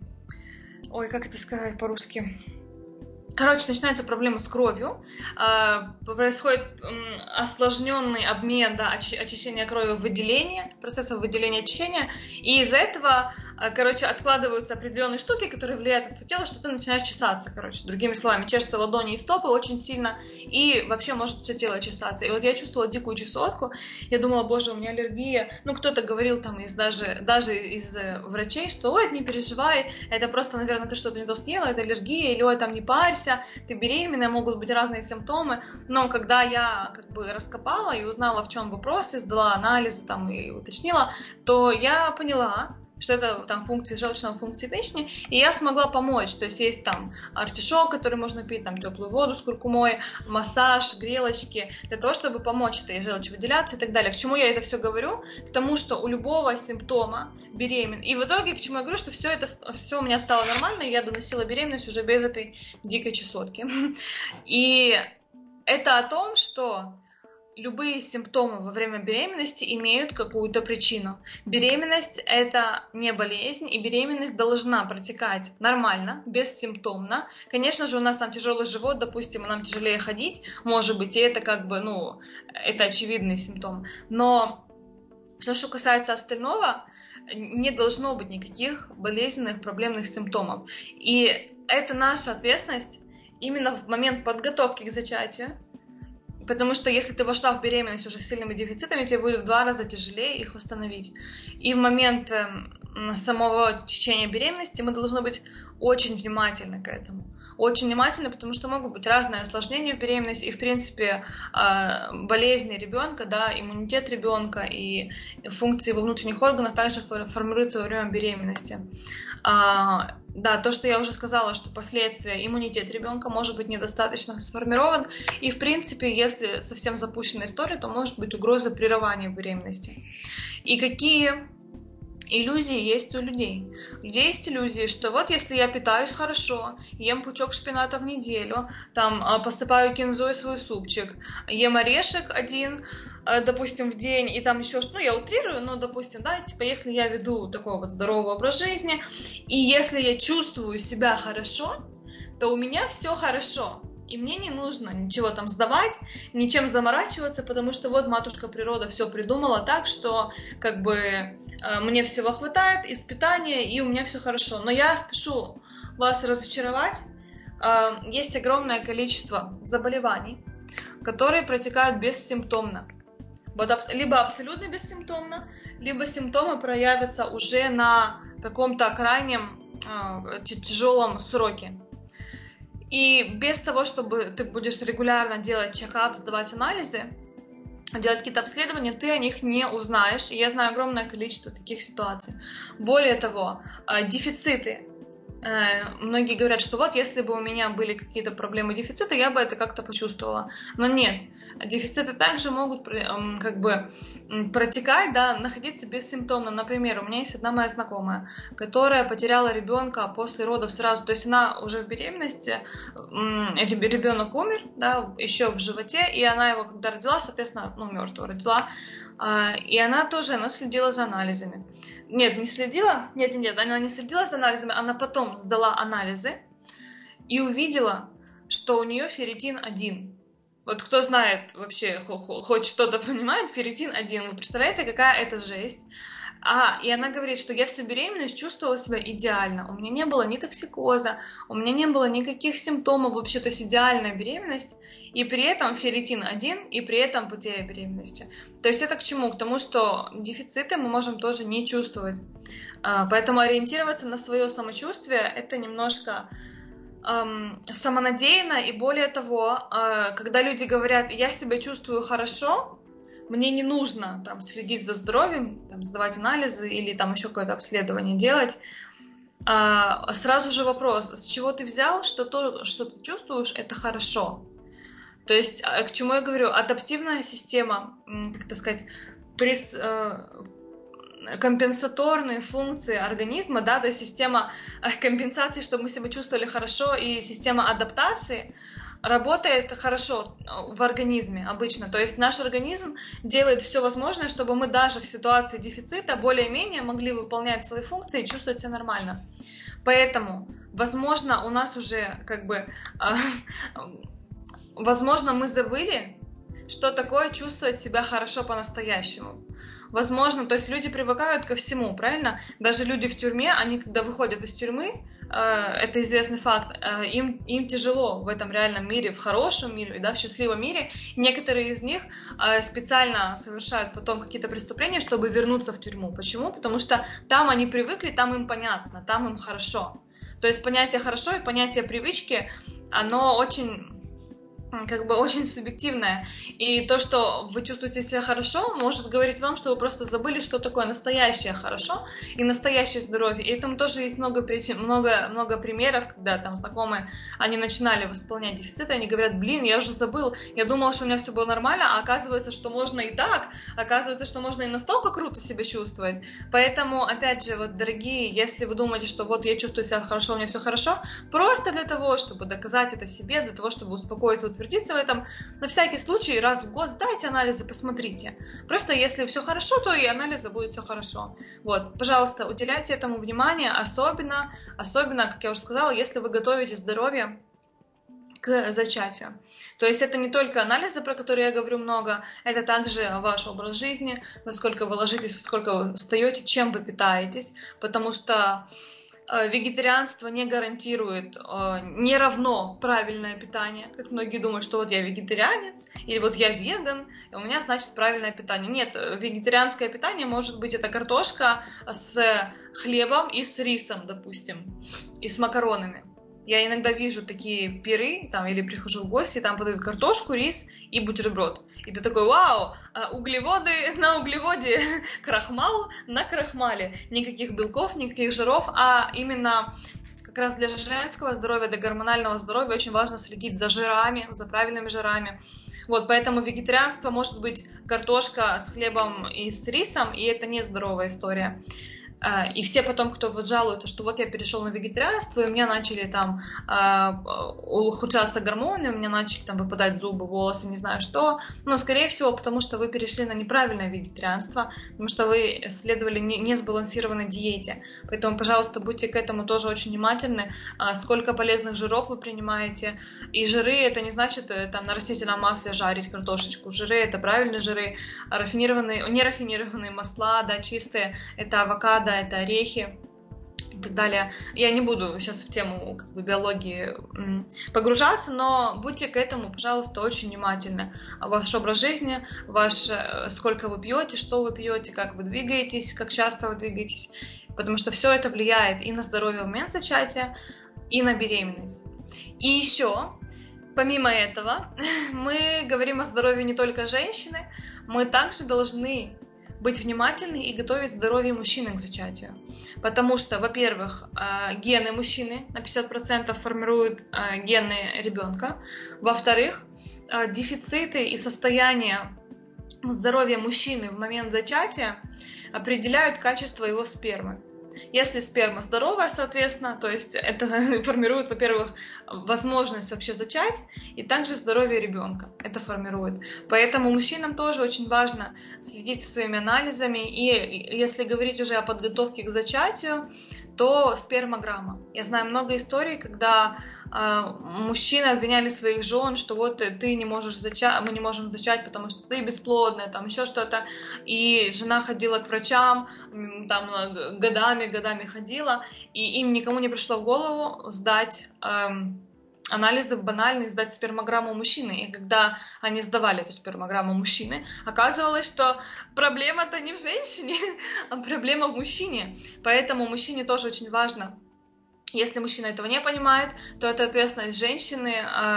как это сказать по-русски? Начинаются проблемы с кровью, происходит осложненный обмен, очищения крови, процессов выделения очищения, и из-за этого, откладываются определенные штуки, которые влияют на твое тело, что ты начинаешь чесаться, другими словами, чешутся ладони и стопы очень сильно, и вообще может все тело чесаться. И вот я чувствовала дикую чесотку, я думала, боже, у меня аллергия, кто-то говорил даже из врачей, что, ой, не переживай, это просто, наверное, ты что-то не то съела, это аллергия, или ой, там не парься, ты беременная, могут быть разные симптомы, но когда я раскопала и узнала, в чем вопрос, и сдала анализы и уточнила, то я поняла, что это функции желчного, функции печени, и я смогла помочь. То есть артишок, который можно пить, теплую воду с куркумой, массаж, грелочки, для того, чтобы помочь этой желчи выделяться и так далее. К чему я это все говорю? К тому, что у любого симптома беременности, и в итоге, к чему я говорю, что все у меня стало нормально, и я доносила беременность уже без этой дикой чесотки. И это о том, что любые симптомы во время беременности имеют какую-то причину. Беременность – это не болезнь, и беременность должна протекать нормально, бессимптомно. Конечно же, у нас тяжелый живот, допустим, нам тяжелее ходить, может быть, и это это очевидный симптом. Но все, что касается остального, не должно быть никаких болезненных, проблемных симптомов. И это наша ответственность именно в момент подготовки к зачатию. Потому что если ты вошла в беременность уже с сильными дефицитами, тебе будет в 2 раза тяжелее их восстановить. И в момент самого течения беременности мы должны быть очень внимательны к этому. Очень внимательны, потому что могут быть разные осложнения в беременности и, в принципе, болезни ребенка, иммунитет ребенка и функции во внутренних органах также формируются во время беременности. То, что я уже сказала, что последствия, иммунитет ребенка может быть недостаточно сформирован, и, в принципе, если совсем запущенная история, то может быть угроза прерывания беременности. И какие иллюзии есть у людей. У людей есть иллюзии, что вот если я питаюсь хорошо, ем пучок шпината в неделю, там посыпаю кинзой свой супчик, ем орешек один, допустим, в день, и там еще что, я утрирую, но, допустим, да, типа, если я веду такой вот здоровый образ жизни, и если я чувствую себя хорошо, то у меня все хорошо. И мне не нужно ничего там сдавать, ничем заморачиваться, потому что вот матушка природа все придумала так, что как бы мне всего хватает из питания, и у меня все хорошо. Но я спешу вас разочаровать. Есть огромное количество заболеваний, которые протекают бессимптомно. Вот либо абсолютно бессимптомно, либо симптомы проявятся уже на каком-то крайнем тяжелом сроке. И без того, чтобы ты будешь регулярно делать чекап, сдавать анализы, делать какие-то обследования, ты о них не узнаешь. И я знаю огромное количество таких ситуаций. Более того, дефициты. Многие говорят, что вот если бы у меня были какие-то проблемы дефицита, я бы это как-то почувствовала. Но нет. Дефициты также могут как бы протекать, да, находиться бессимптомно. Например, у меня есть одна моя знакомая, которая потеряла ребенка после родов сразу. То есть она уже в беременности, ребенок умер, да, еще в животе, и она его, когда родила, соответственно, мертвого родила. И она следила за анализами. Нет, не следила. Нет, она не следила за анализами. Она потом сдала анализы и увидела, что у нее ферритин 1. Вот кто знает вообще, хоть что-то понимает, ферритин 1. Вы представляете, какая это жесть? И она говорит, что я всю беременность чувствовала себя идеально. У меня не было ни токсикоза, у меня не было никаких симптомов, вообще, то есть идеальная беременность. И при этом ферритин 1, и при этом потеря беременности. То есть это к чему? К тому, что дефициты мы можем тоже не чувствовать. Поэтому ориентироваться на свое самочувствие – это немножко самонадеянно. И более того, когда люди говорят «я себя чувствую хорошо», мне не нужно там следить за здоровьем, там, сдавать анализы или там еще какое-то обследование делать. Сразу же вопрос, с чего ты взял, что то, что ты чувствуешь, это хорошо? То есть, к чему я говорю, адаптивная система, как-то сказать, компенсаторные функции организма, да, то есть система компенсации, чтобы мы себя чувствовали хорошо, и система адаптации работает хорошо в организме обычно. То есть наш организм делает все возможное, чтобы мы даже в ситуации дефицита более-менее могли выполнять свои функции и чувствовать себя нормально. Поэтому, возможно, у нас уже возможно, мы забыли, что такое чувствовать себя хорошо по-настоящему. Возможно, то есть люди привыкают ко всему, правильно? Даже люди в тюрьме, они когда выходят из тюрьмы, это известный факт, им тяжело в этом реальном мире, в хорошем мире, да, в счастливом мире. Некоторые из них специально совершают потом какие-то преступления, чтобы вернуться в тюрьму. Почему? Потому что там они привыкли, там им понятно, там им хорошо. То есть понятие «хорошо» и понятие «привычки», оно очень субъективное. И то, что вы чувствуете себя хорошо, может говорить о том, что вы просто забыли, что такое настоящее хорошо и настоящее здоровье. И этому тоже есть много примеров, когда там знакомые, они начинали восполнять дефициты, они говорят, я уже забыл, я думала, что у меня все было нормально, а оказывается, что можно и так, оказывается, что можно и настолько круто себя чувствовать. Поэтому, опять же, вот, дорогие, если вы думаете, что вот я чувствую себя хорошо, у меня все хорошо, просто для того, чтобы доказать это себе, для того, чтобы успокоиться, утвердиться в этом, на всякий случай раз в год сдайте анализы, посмотрите. Просто если все хорошо, то и анализы будет все хорошо. Вот, пожалуйста, уделяйте этому внимание, особенно, как я уже сказала, если вы готовите здоровье к зачатию. То есть это не только анализы, про которые я говорю много, это также ваш образ жизни, насколько вы ложитесь, сколько вы встаете, чем вы питаетесь, потому что вегетарианство не гарантирует не равно правильное питание, как многие думают, что вот я вегетарианец или вот я веган, и у меня значит правильное питание. Нет, вегетарианское питание может быть это картошка с хлебом и с рисом, допустим, и с макаронами. Я иногда вижу такие пиры, там, или прихожу в гости, там подают картошку, рис и бутерброд. И ты такой, вау, углеводы на углеводе, крахмал на крахмале. Никаких белков, никаких жиров, а именно как раз для женского здоровья, для гормонального здоровья очень важно следить за жирами, за правильными жирами. Вот, поэтому вегетарианство может быть картошка с хлебом и с рисом, и это не здоровая история. И все потом, кто вот жалуются, что вот я перешел на вегетарианство, и у меня начали там ухудшаться гормоны, у меня начали там выпадать зубы, волосы, не знаю что. Но, скорее всего, потому что вы перешли на неправильное вегетарианство, потому что вы следовали несбалансированной диете. Поэтому, пожалуйста, будьте к этому тоже очень внимательны. Сколько полезных жиров вы принимаете. И жиры — это не значит там на растительном масле жарить картошечку. Жиры — это правильные жиры, нерафинированные масла, да, чистые. Это авокадо, это орехи и так далее. Я не буду сейчас в тему как бы биологии погружаться, но будьте к этому, пожалуйста, очень внимательны. Ваш образ жизни, сколько вы пьете, что вы пьете, как вы двигаетесь, как часто вы двигаетесь, потому что все это влияет и на здоровье в момент зачатия, и на беременность. И еще, помимо этого, мы говорим о здоровье не только женщины, мы также должны быть внимательны и готовить здоровье мужчины к зачатию. Потому что, во-первых, гены мужчины на 50% формируют гены ребенка. Во-вторых, дефициты и состояние здоровья мужчины в момент зачатия определяют качество его спермы. Если сперма здоровая, соответственно, то есть это формирует, во-первых, возможность вообще зачать, и также здоровье ребенка это формирует. Поэтому мужчинам тоже очень важно следить за своими анализами, и если говорить уже о подготовке к зачатию, то спермограмма. Я знаю много историй, когда мужчины обвиняли своих жен, что вот ты не можешь зачать, мы не можем зачать, потому что ты бесплодная, там еще что-то. И жена ходила к врачам, там годами ходила, и им никому не пришло в голову сдать анализы банальные, сдать спермограмму мужчины. И когда они сдавали эту спермограмму мужчины, оказывалось, что проблема-то не в женщине, а проблема в мужчине. Поэтому мужчине тоже очень важно. Если мужчина этого не понимает, то это ответственность женщины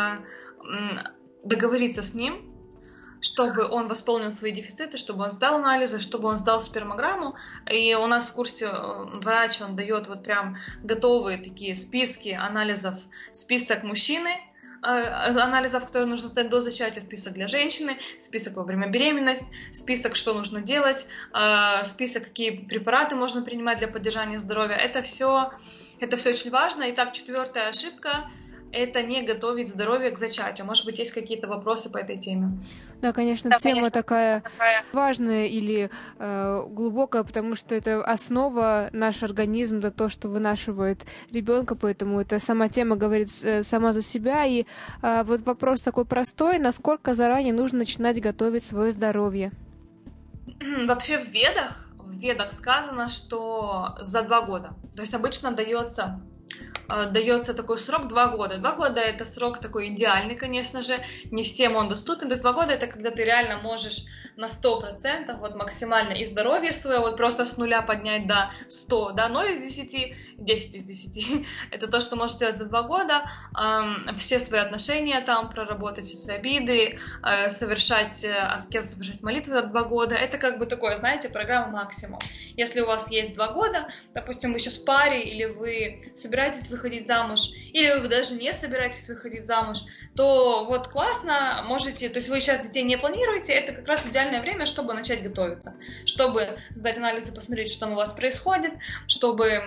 договориться с ним, чтобы он восполнил свои дефициты, чтобы он сдал анализы, чтобы он сдал спермограмму. И у нас в курсе врач, он дает вот прям готовые такие списки анализов, список мужчины, анализов, которые нужно сдать до зачатия, список для женщины, список во время беременности, список, что нужно делать, список, какие препараты можно принимать для поддержания здоровья. Это все очень важно. Итак, 4-я ошибка – это не готовить здоровье к зачатию. Может быть, есть какие-то вопросы по этой теме? Да, конечно, тема такая важная или глубокая, потому что это основа, наш организм, за то, что вынашивает ребенка, поэтому эта сама тема говорит сама за себя. И вот вопрос такой простой: насколько заранее нужно начинать готовить свое здоровье? Вообще в ведах сказано, что за 2 года. То есть обычно дается такой срок 2 года. 2 года — это срок такой идеальный, конечно же, не всем он доступен. То есть 2 года — это когда ты реально можешь на 100% вот максимально и здоровье свое вот просто с нуля поднять до 100, да, 0 из 10, 10 из 10. Это то, что можешь сделать за 2 года. Все свои отношения там проработать, все свои обиды, совершать аскезы, совершать молитвы за 2 года. Это как бы такое, знаете, программа максимум. Если у вас есть 2 года, допустим, вы сейчас в паре, или вы собираетесь выходить замуж, или вы даже не собираетесь выходить замуж, то вот классно, можете, то есть вы сейчас детей не планируете, это как раз идеальное время, чтобы начать готовиться, чтобы сдать анализы, посмотреть, что там у вас происходит, чтобы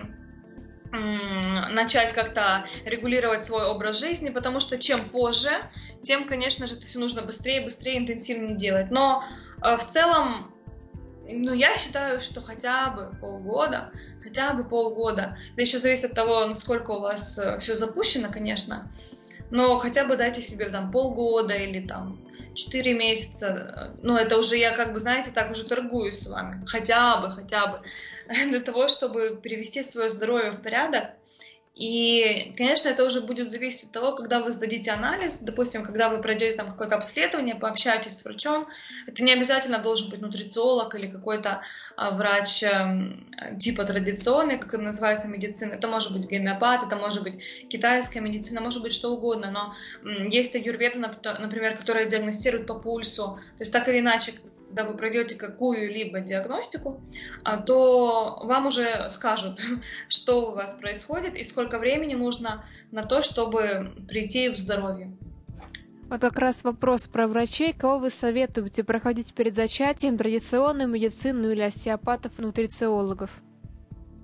начать как-то регулировать свой образ жизни, потому что чем позже, тем, конечно же, это все нужно быстрее, интенсивнее делать. Но в целом, я считаю, что хотя бы полгода. Это еще зависит от того, насколько у вас все запущено, конечно. Но хотя бы дайте себе там полгода или там 4 месяца. Это уже я как бы, знаете, так уже торгуюсь с вами. Хотя бы. Для того, чтобы привести свое здоровье в порядок. И, конечно, это уже будет зависеть от того, когда вы сдадите анализ, допустим, когда вы пройдете там какое-то обследование, пообщаетесь с врачом. Это не обязательно должен быть нутрициолог или какой-то врач типа традиционный, как это называется, медицина. Это может быть гомеопат, это может быть китайская медицина, может быть что угодно. Но есть аюрведа, например, которая диагностирует по пульсу. То есть так или иначе, когда вы пройдете какую-либо диагностику, то вам уже скажут, что у вас происходит и сколько времени нужно на то, чтобы прийти в здоровье. Вот как раз вопрос про врачей. Кого вы советуете проходить перед зачатием? Традиционную медицину или остеопатов и нутрициологов?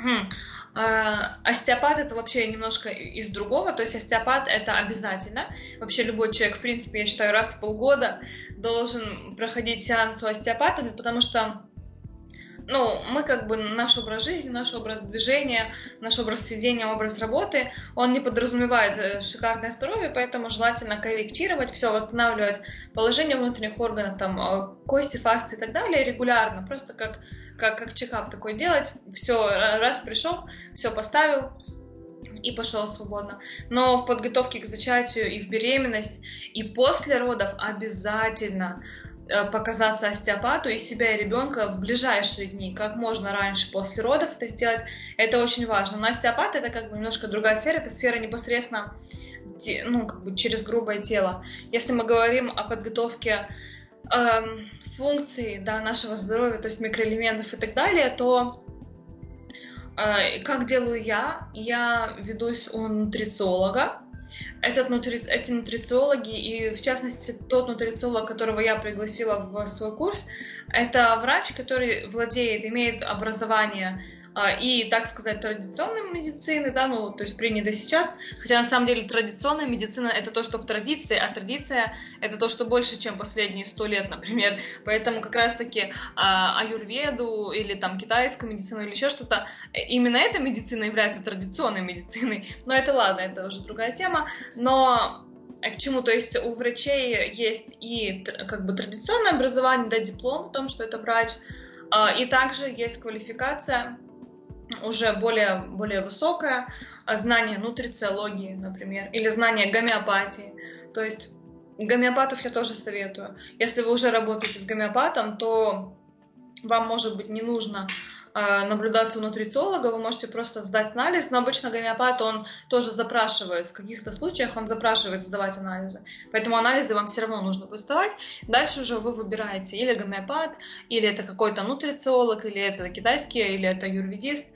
Остеопат это вообще немножко из другого, то есть остеопат это обязательно. Вообще любой человек, в принципе, я считаю, раз в полгода должен проходить сеанс у остеопата, потому что мы наш образ жизни, наш образ движения, наш образ сидения, образ работы, он не подразумевает шикарное здоровье, поэтому желательно корректировать все, восстанавливать положение внутренних органов, там, кости, фасции и так далее регулярно, просто как чекап такой делать, все, раз пришел, все поставил и пошел свободно. Но в подготовке к зачатию и в беременность, и после родов обязательно показаться остеопату и себя, и ребенка в ближайшие дни, как можно раньше после родов это сделать, это очень важно. Но остеопат это немножко другая сфера, это сфера непосредственно через грубое тело. Если мы говорим о подготовке функций нашего здоровья, то есть микроэлементов и так далее, то как делаю я ведусь у нутрициолога. Эти нутрициологи, и в частности тот нутрициолог, которого я пригласила в свой курс, это врач, который имеет образование и, так сказать, традиционной медицины, то есть принято сейчас, хотя на самом деле традиционная медицина это то, что в традиции, а традиция это то, что больше, чем последние 100 лет, например, поэтому как раз-таки аюрведу или там китайскую медицину или еще что-то, именно эта медицина является традиционной медициной, но это ладно, это уже другая тема, но к чему? То есть у врачей есть и традиционное образование, диплом о том, что это врач, и также есть квалификация уже более высокое, знание нутрициологии, например, или знание гомеопатии. То есть гомеопатов я тоже советую. Если вы уже работаете с гомеопатом, то вам, может быть, не нужно наблюдаться у нутрициолога, вы можете просто сдать анализ, но обычно гомеопат, он тоже запрашивает, в каких-то случаях он запрашивает сдавать анализы, поэтому анализы вам все равно нужно будет сдавать, дальше уже вы выбираете или гомеопат, или это какой-то нутрициолог, или это китайский, или это аюрведист,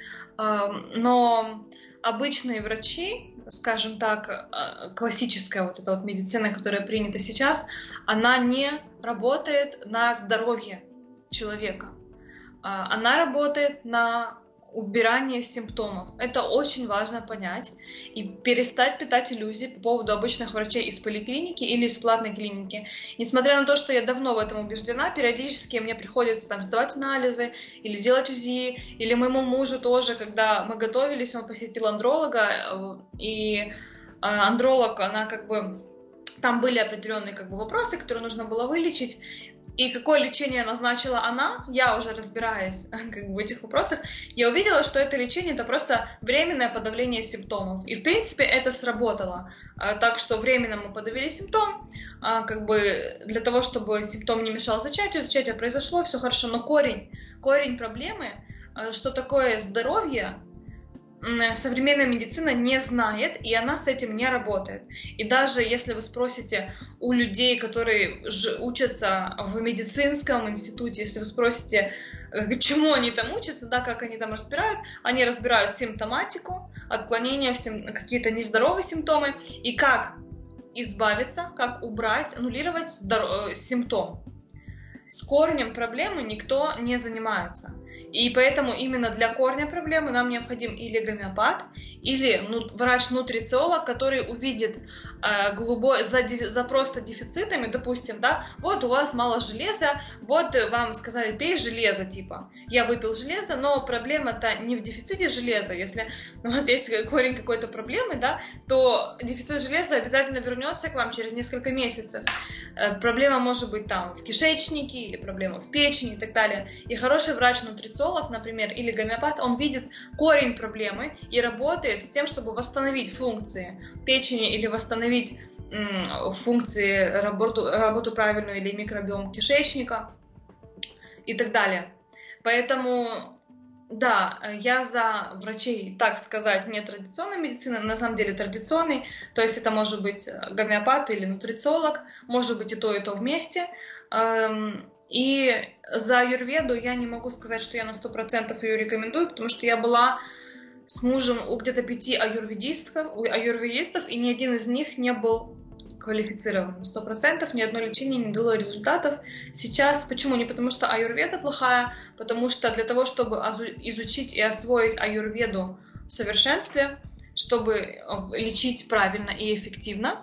но обычные врачи, скажем так, классическая эта медицина, которая принята сейчас, она не работает на здоровье человека. Она работает на убирание симптомов. Это очень важно понять и перестать питать иллюзии по поводу обычных врачей из поликлиники или из платной клиники. Несмотря на то, что я давно в этом убеждена, периодически мне приходится сдавать анализы или делать УЗИ, или моему мужу тоже, когда мы готовились, он посетил андролога, и андролог, она там были определенные вопросы, которые нужно было вылечить. И какое лечение назначила она, я уже разбираясь в этих вопросах, я увидела, что это лечение это просто временное подавление симптомов. И в принципе это сработало. Так что временно мы подавили симптом, для того, чтобы симптом не мешал зачатию. Зачатие произошло, все хорошо, но корень проблемы, что такое здоровье, современная медицина не знает, и она с этим не работает. И даже если вы спросите у людей, которые учатся в медицинском институте, если вы спросите, чему они там учатся, как они там разбирают, они разбирают симптоматику, отклонения, какие-то нездоровые симптомы, и как избавиться, как убрать, аннулировать симптом. С корнем проблемы никто не занимается. И поэтому именно для корня проблемы нам необходим или гомеопат, или врач-нутрициолог, который увидит за просто дефицитами, допустим, вот у вас мало железа, вот вам сказали, пей железо, я выпил железо, но проблема-то не в дефиците железа. Если у вас есть корень какой-то проблемы, то дефицит железа обязательно вернется к вам через несколько месяцев. Проблема может быть в кишечнике, или проблема в печени и так далее. И хороший врач-нутрициолог, например, или гомеопат, он видит корень проблемы и работает с тем, чтобы восстановить функции печени или восстановить функции, работу правильную или микробиом кишечника и так далее. Поэтому, я за врачей, так сказать, не традиционной медицины, на самом деле традиционной, то есть это может быть гомеопат или нутрициолог, может быть и то вместе. И за аюрведу я не могу сказать, что я на 100% ее рекомендую, потому что я была с мужем у где-то 5 аюрведистов, и ни один из них не был квалифицированным, 100%, ни одно лечение не дало результатов. Сейчас, почему? Не потому что аюрведа плохая, потому что для того, чтобы изучить и освоить аюрведу в совершенстве, чтобы лечить правильно и эффективно,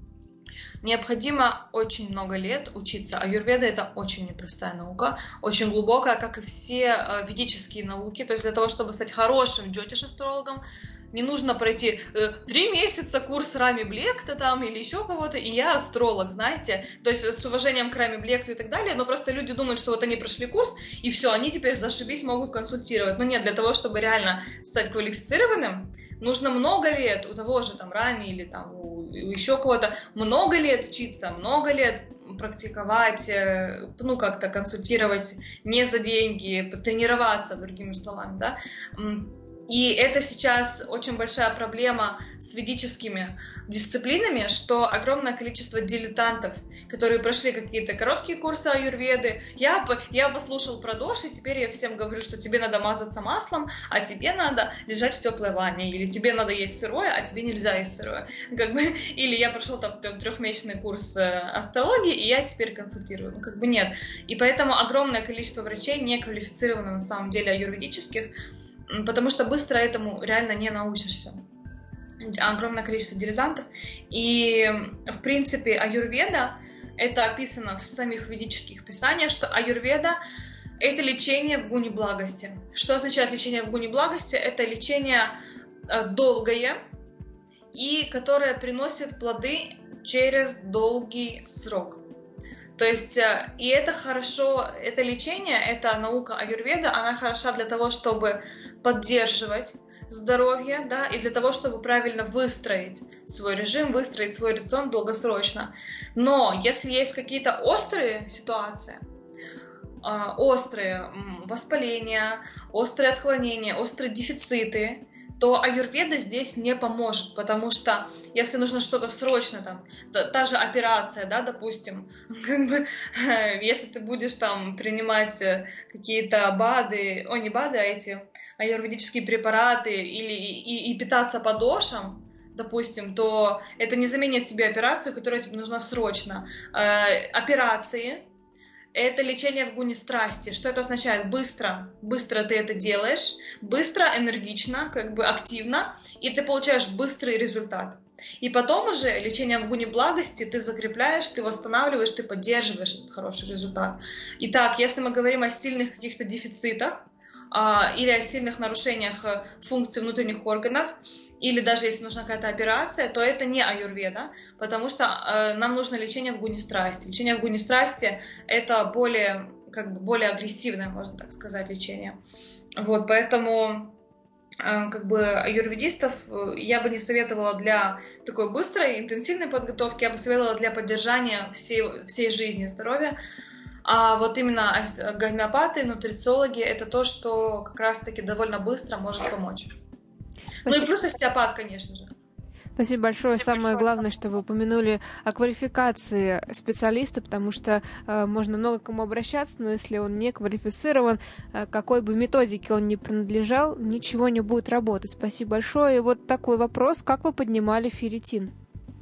необходимо очень много лет учиться. Аюрведа — это очень непростая наука, очень глубокая, как и все ведические науки. То есть для того, чтобы стать хорошим джотиш-астрологом, не нужно пройти 3 месяца курс Рами Блекта там или еще кого-то, и я астролог, знаете. То есть с уважением к Рами Блекту и так далее, но просто люди думают, что вот они прошли курс, и все, они теперь зашибись могут консультировать. Но нет, для того, чтобы реально стать квалифицированным, нужно много лет у того же там Рами или там у еще кого-то, много лет учиться, много лет практиковать, ну как-то консультировать не за деньги, тренироваться, другими словами, да. И это сейчас очень большая проблема с ведическими дисциплинами, что огромное количество дилетантов, которые прошли какие-то короткие курсы аюрведы. Я послушал про доши, и теперь я всем говорю, что тебе надо мазаться маслом, а тебе надо лежать в теплой ванне, или тебе надо есть сырое, а тебе нельзя есть сырое. Или я прошел там 3-месячный курс астрологии, и я теперь консультирую. Нет. И поэтому огромное количество врачей не квалифицировано на самом деле аюрведических, потому что быстро этому реально не научишься. Огромное количество дилетантов. И, в принципе, аюрведа, это описано в самих ведических писаниях, что аюрведа — это лечение в гуне благости. Что означает лечение в гуне благости? Это лечение долгое, и которое приносит плоды через долгий срок. То есть, и это хорошо, это лечение, эта наука аюрведа, она хороша для того, чтобы поддерживать здоровье, да, и для того, чтобы правильно выстроить свой режим, выстроить свой рацион долгосрочно. Но если есть какие-то острые ситуации, острые воспаления, острые отклонения, острые дефициты, то аюрведа здесь не поможет, потому что если нужно что-то срочно, там, та же операция, да, допустим, если ты будешь там принимать какие-то БАДы, не БАДы, а эти аюрведические препараты и питаться по дошам, допустим, то это не заменит тебе операцию, которая тебе нужна срочно. Операции — это лечение в гуне страсти. Что это означает? Быстро ты это делаешь, быстро, энергично, активно, и ты получаешь быстрый результат. И потом уже лечение в гуне благости ты закрепляешь, ты восстанавливаешь, ты поддерживаешь этот хороший результат. Итак, если мы говорим о сильных каких-то дефицитах или о сильных нарушениях функций внутренних органов, или даже если нужна какая-то операция, то это не аюрведа, потому что нам нужно лечение в гуне страсти. Лечение в гуне страсти — это более агрессивное, можно так сказать, лечение. Вот, поэтому аюрведистов я бы не советовала для такой быстрой, интенсивной подготовки, я бы советовала для поддержания всей жизни, здоровья. А вот именно гомеопаты, нутрициологи — это то, что как раз-таки довольно быстро может помочь. Спасибо. Ну и плюс остеопат, конечно же. Спасибо большое. Самое главное, что вы упомянули о квалификации специалиста, потому что можно много к кому обращаться, но если он не квалифицирован, какой бы методике он ни принадлежал, ничего не будет работать. Спасибо большое. И вот такой вопрос. Как вы поднимали ферритин?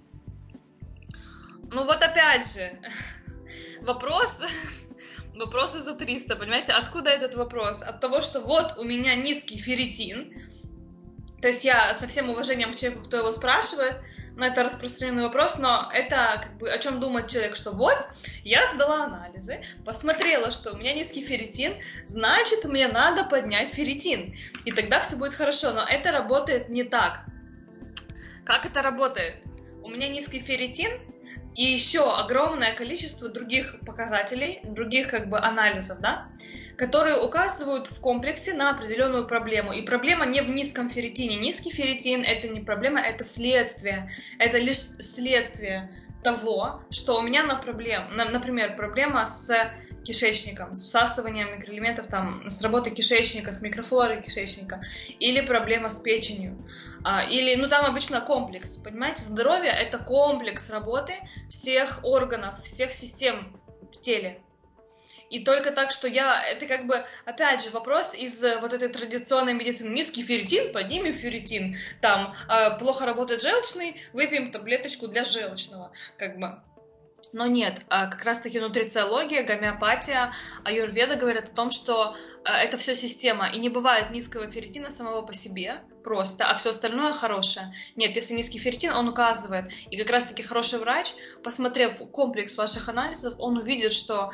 Ну вот опять же, вопрос за 300, понимаете? Откуда этот вопрос? От того, что вот у меня низкий ферритин. То есть я со всем уважением к человеку, кто его спрашивает, но это распространенный вопрос, но это о чем думает человек, что вот, я сдала анализы, посмотрела, что у меня низкий ферритин, значит, мне надо поднять ферритин, и тогда все будет хорошо, но это работает не так. Как это работает? У меня низкий ферритин, и еще огромное количество других показателей, других анализов, да, которые указывают в комплексе на определенную проблему. И проблема не в низком ферритине. Низкий ферритин — это не проблема, это следствие. Это лишь следствие того, что у меня, например, проблема с кишечником, с всасыванием микроэлементов, с работой кишечника, с микрофлорой кишечника, или проблема с печенью, или, там обычно комплекс, понимаете, здоровье — это комплекс работы всех органов, всех систем в теле. И только так, что это как бы, опять же, вопрос из вот этой традиционной медицины. Низкий ферритин, поднимем ферритин. Там плохо работает желчный, выпьем таблеточку для желчного, как бы. Но нет, как раз-таки нутрициология, гомеопатия, аюрведа говорят о том, что это все система, и не бывает низкого ферритина самого по себе просто, а все остальное хорошее. Нет, если низкий ферритин, он указывает, и как раз-таки хороший врач, посмотрев комплекс ваших анализов, он увидит, что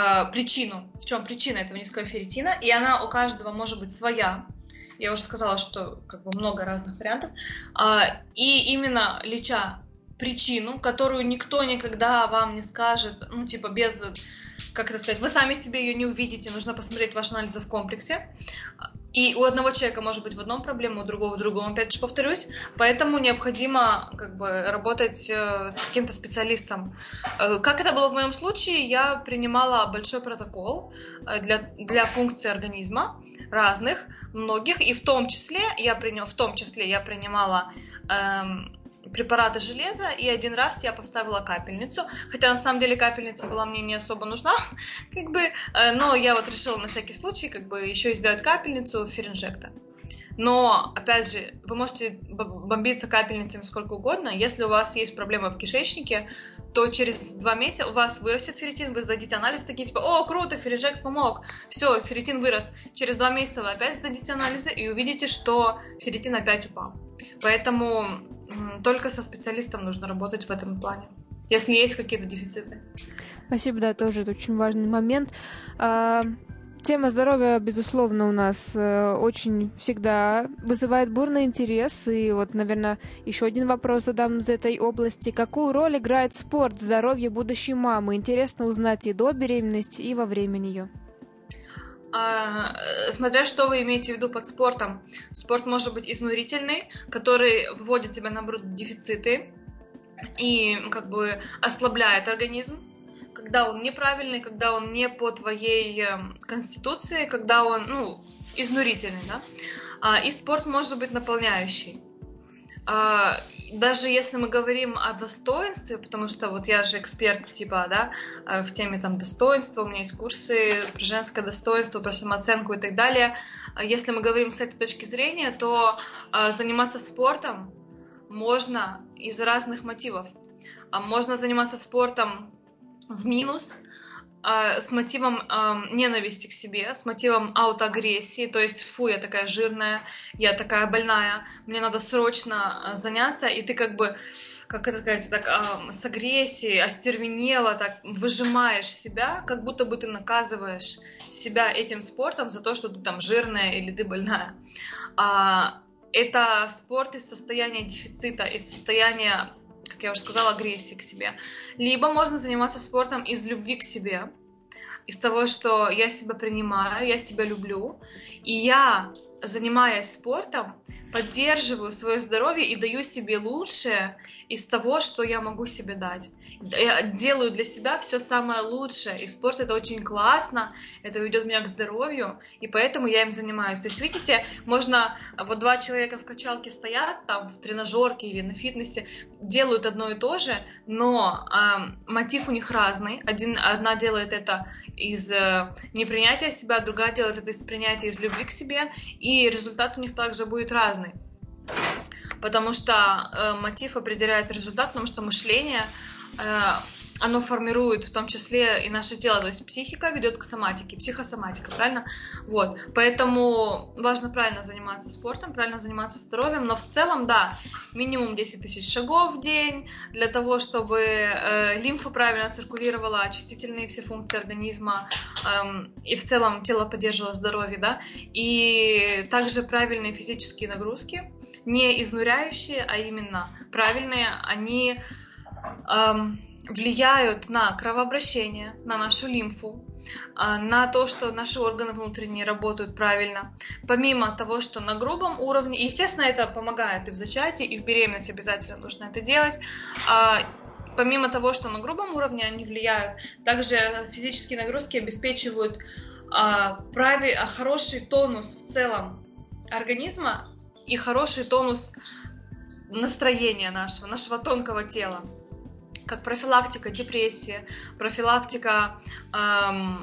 в чем причина этого низкого ферритина, и она у каждого может быть своя. Я уже сказала, что как бы много разных вариантов, и именно леча причину, которую никто никогда вам не скажет, без, как это сказать, вы сами себе ее не увидите, нужно посмотреть ваши анализы в комплексе. И у одного человека может быть в одном проблема, у другого в другом, опять же повторюсь, поэтому необходимо работать с каким-то специалистом. Как это было в моем случае, я принимала большой протокол для функций организма разных, многих, и в том числе я принимала препараты железа, и один раз я поставила капельницу, хотя на самом деле капельница была мне не особо нужна, но я решила на всякий случай еще и сделать капельницу феринжекта. Но, опять же, вы можете бомбиться капельницами сколько угодно. Если у вас есть проблемы в кишечнике, то через 2 месяца у вас вырастет ферритин, вы сдадите анализ, такие о, круто, ферринжект помог, все, ферритин вырос. Через 2 месяца вы опять сдадите анализы и увидите, что ферритин опять упал. Поэтому только со специалистом нужно работать в этом плане, если есть какие-то дефициты. Спасибо, да, тоже это очень важный момент. Тема здоровья, безусловно, у нас очень всегда вызывает бурный интерес. И наверное, еще один вопрос задам из этой области. Какую роль играет спорт в здоровье будущей мамы? Интересно узнать и до беременности, и во время нее. Смотря что вы имеете в виду под спортом. Спорт может быть изнурительный, который вводит тебя, наоборот, дефициты и ослабляет организм. Когда он неправильный, когда он не по твоей конституции, когда он изнурительный, да? И спорт может быть наполняющий. Даже если мы говорим о достоинстве, потому что я же эксперт в теме достоинства, у меня есть курсы про женское достоинство, про самооценку и так далее. Если мы говорим с этой точки зрения, то заниматься спортом можно из разных мотивов. Можно заниматься спортом в минус, с мотивом ненависти к себе, с мотивом аутоагрессии, то есть фу, я такая жирная, я такая больная, мне надо срочно заняться, и ты с агрессией, остервенела, выжимаешь себя, как будто бы ты наказываешь себя этим спортом за то, что ты жирная или ты больная. Это спорт из состояния дефицита, из состояния, как я уже сказала, агрессии к себе. Либо можно заниматься спортом из любви к себе, из того, что я себя принимаю, я себя люблю, и я, занимаясь спортом, поддерживаю свое здоровье и даю себе лучшее из того, что я могу себе дать. Я делаю для себя все самое лучшее, и спорт это очень классно, это ведет меня к здоровью, и поэтому я им занимаюсь. То есть, видите, можно, 2 человека в качалке стоят, в тренажерке или на фитнесе, делают одно и то же, но мотив у них разный. Одна делает это из непринятия себя, другая делает это из принятия, из любви к себе, и результат у них также будет разный. Потому что мотив определяет результат, потому что мышление, оно формирует в том числе и наше тело, то есть психика ведет к соматике, психосоматика, правильно? Поэтому важно правильно заниматься спортом, правильно заниматься здоровьем, но в целом, да, минимум 10 000 шагов в день для того, чтобы лимфа правильно циркулировала, очистительные все функции организма и в целом тело поддерживало здоровье, да, и также правильные физические нагрузки, не изнуряющие, а именно правильные, они влияют на кровообращение, на нашу лимфу, на то, что наши органы внутренние работают правильно. Помимо того, что на грубом уровне, естественно, это помогает и в зачатии, и в беременности обязательно нужно это делать. Помимо того, что на грубом уровне они влияют, также физические нагрузки обеспечивают хороший тонус в целом организма и хороший тонус настроения нашего тонкого тела, как профилактика депрессии, профилактика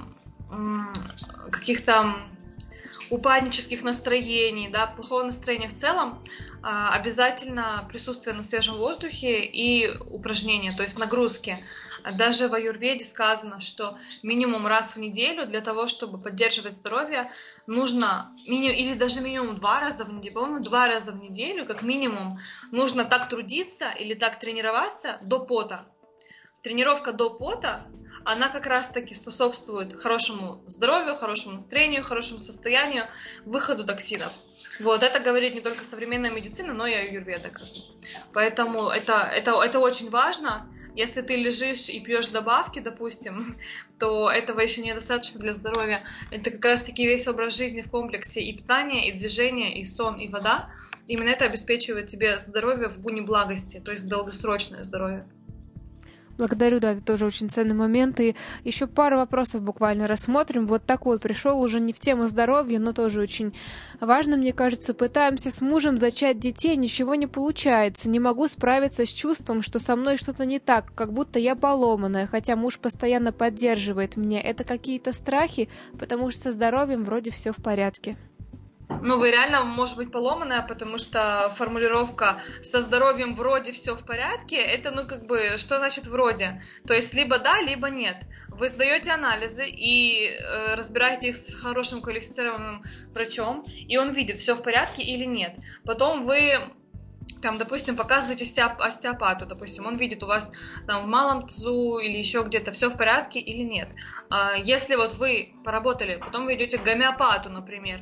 каких-то упаднических настроений, да, плохого настроения в целом, обязательно присутствие на свежем воздухе и упражнения, то есть нагрузки. Даже в аюрведе сказано, что минимум раз в неделю для того, чтобы поддерживать здоровье, нужно, или даже минимум 2 раза в неделю, по-моему, 2 раза в неделю, как минимум, нужно так трудиться или так тренироваться до пота. Тренировка до пота, она как раз-таки способствует хорошему здоровью, хорошему настроению, хорошему состоянию, выходу токсинов. Вот, это говорит не только современная медицина, но и аюрведа. Поэтому это очень важно. Если ты лежишь и пьешь добавки, допустим, то этого еще недостаточно для здоровья. Это как раз-таки весь образ жизни в комплексе и питание, и движение, и сон, и вода. Именно это обеспечивает тебе здоровье в гуне благости, то есть долгосрочное здоровье. Благодарю, да, это тоже очень ценный момент. И еще пару вопросов буквально рассмотрим. Вот такой пришел уже не в тему здоровья, но тоже очень важно, мне кажется. Пытаемся с мужем зачать детей, ничего не получается. Не могу справиться с чувством, что со мной что-то не так, как будто я поломанная, хотя муж постоянно поддерживает меня. Это какие-то страхи, потому что со здоровьем вроде все в порядке. Ну, вы реально, может быть, поломанная, потому что формулировка «со здоровьем вроде все в порядке» — это, что значит «вроде»? То есть либо да, либо нет. Вы сдаете анализы и разбираете их с хорошим квалифицированным врачом, и он видит, все в порядке или нет. Потом вы допустим, показываете остеопату, допустим, он видит у вас в малом тазу или еще где-то все в порядке или нет. Если вы поработали, потом вы идете к гомеопату, например.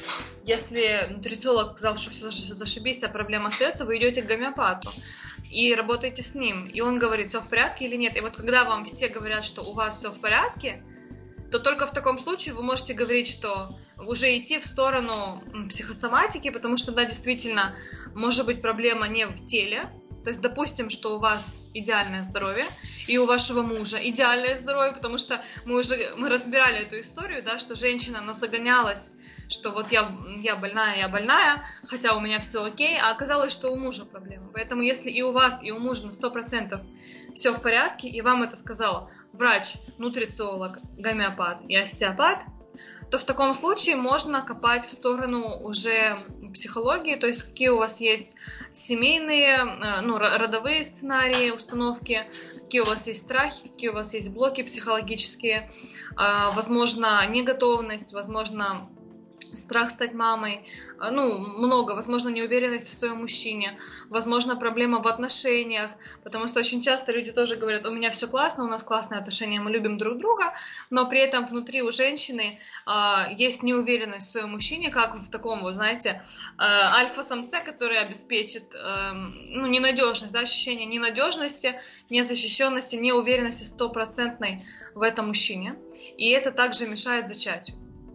Если нутрициолог сказал, что все зашибись, а проблема остается, вы идете к гомеопату и работаете с ним. И он говорит, все в порядке или нет. И вот когда вам все говорят, что у вас все в порядке, то только в таком случае вы можете говорить, что уже идти в сторону психосоматики, потому что, да, действительно, может быть проблема не в теле. То есть, допустим, что у вас идеальное здоровье, и у вашего мужа идеальное здоровье, потому что мы разбирали эту историю, да, что женщина, она загонялась, что вот я больная, хотя у меня все окей, а оказалось, что у мужа проблема. Поэтому если и у вас, и у мужа на 100% все в порядке, и вам это сказал врач, нутрициолог, гомеопат и остеопат, то в таком случае можно копать в сторону уже психологии, то есть какие у вас есть семейные, родовые сценарии, установки, какие у вас есть страхи, какие у вас есть блоки психологические, возможно, неготовность, возможно, страх стать мамой, много, возможно, неуверенность в своем мужчине, возможно, проблема в отношениях, потому что очень часто люди тоже говорят, у меня все классно, у нас классные отношения, мы любим друг друга, но при этом внутри у женщины есть неуверенность в своем мужчине, как в таком, вы знаете, альфа-самце, который обеспечит ненадежность, да, ощущение ненадежности, незащищенности, неуверенности 100% в этом мужчине, и это также мешает зачатию.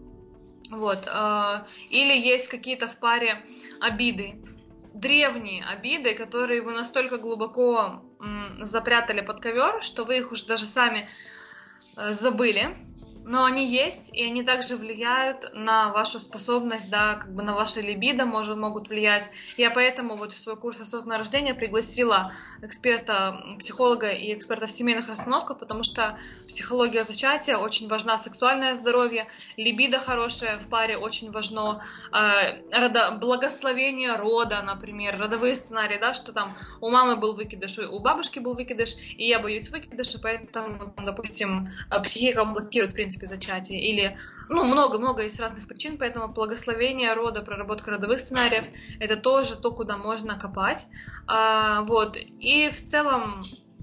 Вот. Или есть какие-то в паре обиды, древние обиды, которые вы настолько глубоко запрятали под ковер, что вы их уже даже сами забыли, но они есть, и они также влияют на вашу способность, да, на ваше либидо могут влиять. Я поэтому в свой курс «Осознанное рождение» пригласила эксперта, психолога и эксперта в семейных расстановках, потому что психология зачатия очень важна, сексуальное здоровье, либидо хорошее в паре очень важно, благословение рода, например, родовые сценарии, да, что там у мамы был выкидыш, у бабушки был выкидыш, и я боюсь выкидыша, поэтому, допустим, психика блокирует, в принципе, зачатие, или, много есть разных причин, поэтому благословение рода, проработка родовых сценариев, это тоже то, куда можно копать, и в целом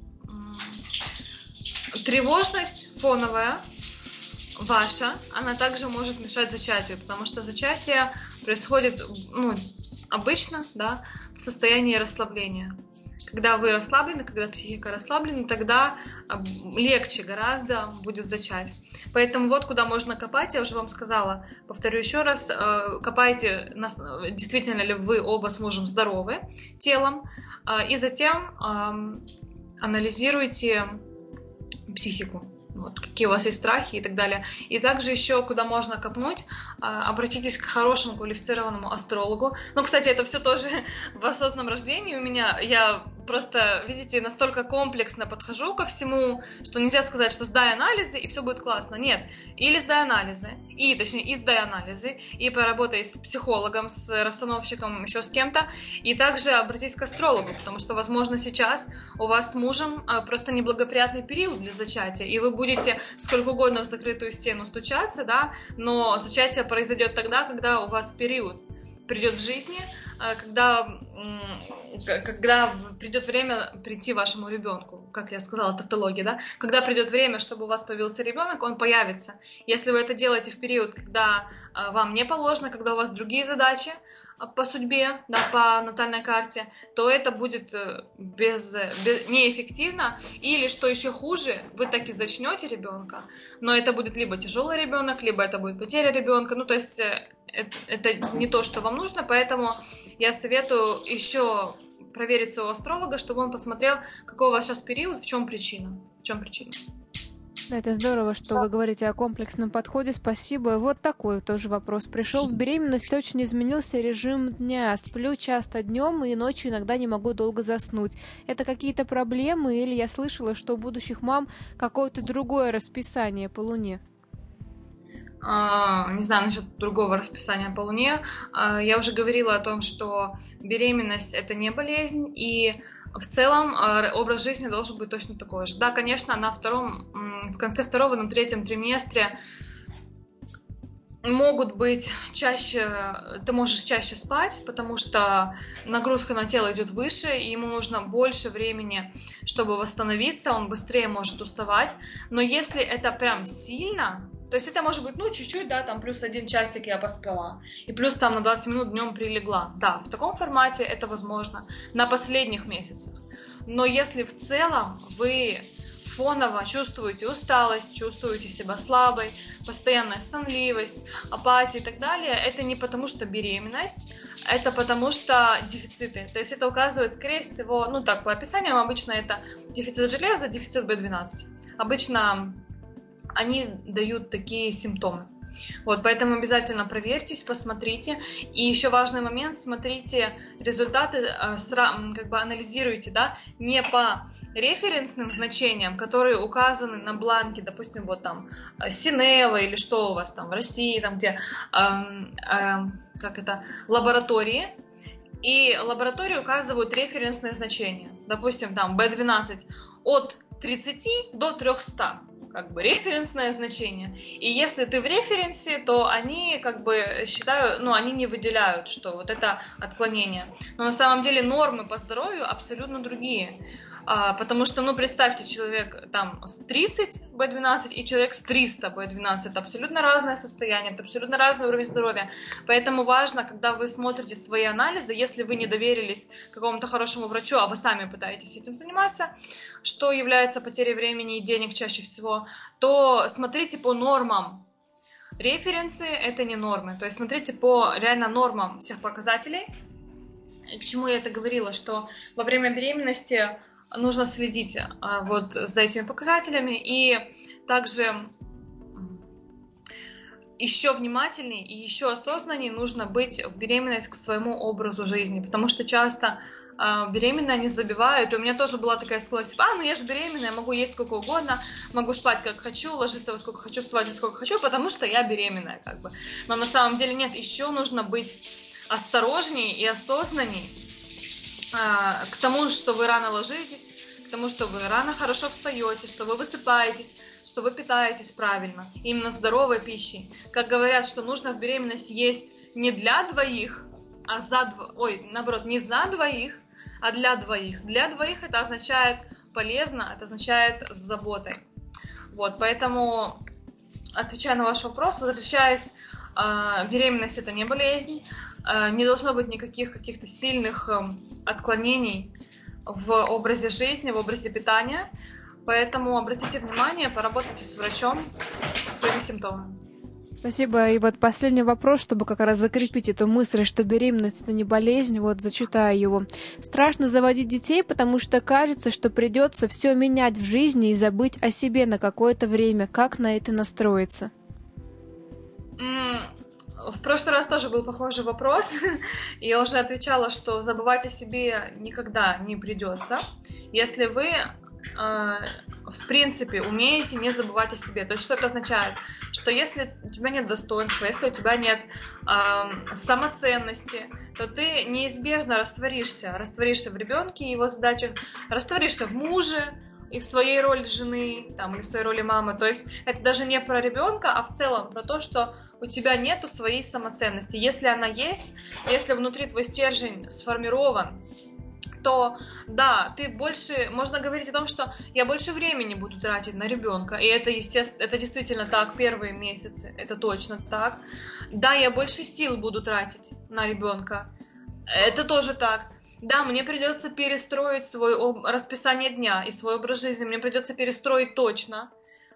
тревожность фоновая ваша, она также может мешать зачатию, потому что зачатие происходит, обычно, да, в состоянии расслабления. Когда вы расслаблены, когда психика расслаблена, тогда легче гораздо будет зачать. Поэтому вот куда можно копать, я уже вам сказала, повторю еще раз, копайте, действительно ли вы оба с мужем здоровы телом, и затем анализируйте психику, какие у вас есть страхи и так далее. И также еще, куда можно копнуть, обратитесь к хорошему квалифицированному астрологу. Кстати, это все тоже в осознанном рождении у меня. Я просто, видите, настолько комплексно подхожу ко всему, что нельзя сказать, что сдай анализы, и все будет классно. Нет. Или сдай анализы, и сдай анализы, и поработай с психологом, с расстановщиком, еще с кем-то, и также обратись к астрологу, потому что, возможно, сейчас у вас с мужем просто неблагоприятный период для зачатия, и вы будете сколько угодно в закрытую стену стучаться, да, но зачатие произойдет тогда, когда у вас период придет в жизни, когда придет время прийти вашему ребенку, как я сказала, тавтология, да? Когда придет время, чтобы у вас появился ребенок, он появится. Если вы это делаете в период, когда вам не положено, когда у вас другие задачи по судьбе, да, по натальной карте, то это будет неэффективно, или, что еще хуже, вы так и зачнете ребенка, но это будет либо тяжелый ребенок, либо это будет потеря ребенка, ну, то есть это не то, что вам нужно, поэтому я советую еще проверить своего астролога, чтобы он посмотрел, какой у вас сейчас период, в чем причина. Да, это здорово, что вы говорите о комплексном подходе. Спасибо. Вот такой тоже вопрос пришел. В беременность очень изменился режим дня. Сплю часто днем и ночью иногда не могу долго заснуть. Это какие-то проблемы или я слышала, что у будущих мам какое-то другое расписание по Луне? Не знаю насчет другого расписания по Луне. Я уже говорила о том, что беременность – это не болезнь, и в целом образ жизни должен быть точно такой же. Да, конечно, в конце второго, на третьем триместре могут быть ты можешь чаще спать, потому что нагрузка на тело идет выше, и ему нужно больше времени, чтобы восстановиться, он быстрее может уставать. Но если это прям сильно, то есть это может быть, чуть-чуть, да, там плюс 1 часик я поспала, и плюс там на 20 минут днем прилегла. Да, в таком формате это возможно на последних месяцах. Но если в целом вы фоново чувствуете усталость, чувствуете себя слабой, постоянная сонливость, апатия и так далее, это не потому, что беременность, это потому, что дефициты. То есть это указывает, скорее всего, по описаниям, обычно это дефицит железа, дефицит B12. Обычно они дают такие симптомы. Вот, поэтому обязательно проверьтесь, посмотрите. И еще важный момент, смотрите результаты, анализируйте, да, не по референсным значениям, которые указаны на бланке, допустим, вот там Синева или что у вас там в России, там где лаборатории. И лаборатории указывают референсные значения. Допустим, там B12 от 30 до 300. Референсное значение. И если ты в референсе, то они считают, они не выделяют, что вот это отклонение. Но на самом деле нормы по здоровью абсолютно другие. Потому что, представьте, человек там с 30 B12 и человек с 300 B12. Это абсолютно разное состояние, это абсолютно разный уровень здоровья. Поэтому важно, когда вы смотрите свои анализы, если вы не доверились какому-то хорошему врачу, а вы сами пытаетесь этим заниматься, что является потерей времени и денег чаще всего, то смотрите по нормам. Референсы – это не нормы. То есть смотрите по реально нормам всех показателей. И к чему я это говорила, что во время беременности нужно следить вот за этими показателями, и также еще внимательней и еще осознанней нужно быть в беременность к своему образу жизни, потому что часто беременные они забивают, и у меня тоже была такая склонность, я же беременная, могу есть сколько угодно, могу спать как хочу, ложиться во сколько хочу, вставать во сколько хочу, потому что я беременная, Но на самом деле нет, еще нужно быть осторожней и осознанней к тому, что вы рано ложитесь, к тому, что вы рано хорошо встаете, что вы высыпаетесь, что вы питаетесь правильно, именно здоровой пищей. Как говорят, что нужно в беременность есть не для двоих, не за двоих, а для двоих. Для двоих это означает полезно, это означает с заботой. Вот, поэтому, отвечая на ваш вопрос, возвращаясь, беременность это не болезнь, не должно быть никаких каких-то сильных отклонений в образе жизни, в образе питания. Поэтому обратите внимание, поработайте с врачом с своими симптомами. Спасибо. И вот последний вопрос, чтобы как раз закрепить эту мысль, что беременность — это не болезнь, зачитаю его. Страшно заводить детей, потому что кажется, что придется все менять в жизни и забыть о себе на какое-то время. Как на это настроиться? В прошлый раз тоже был похожий вопрос. Я уже отвечала, что забывать о себе никогда не придется, если вы, в принципе, умеете не забывать о себе. То есть что это означает? Что если у тебя нет достоинства, если у тебя нет самоценности, то ты неизбежно растворишься в ребенке и его задачах, растворишься в муже, и в своей роли жены, там, или в своей роли мамы. То есть это даже не про ребенка, а в целом про то, что у тебя нету своей самоценности. Если она есть, если внутри твой стержень сформирован, то да, ты больше, можно говорить о том, что я больше времени буду тратить на ребенка, и это, естественно, это действительно так, первые месяцы, это точно так. Да, я больше сил буду тратить на ребенка, это тоже так. Да, мне придется перестроить свое расписание дня и свой образ жизни. Мне придется перестроить точно,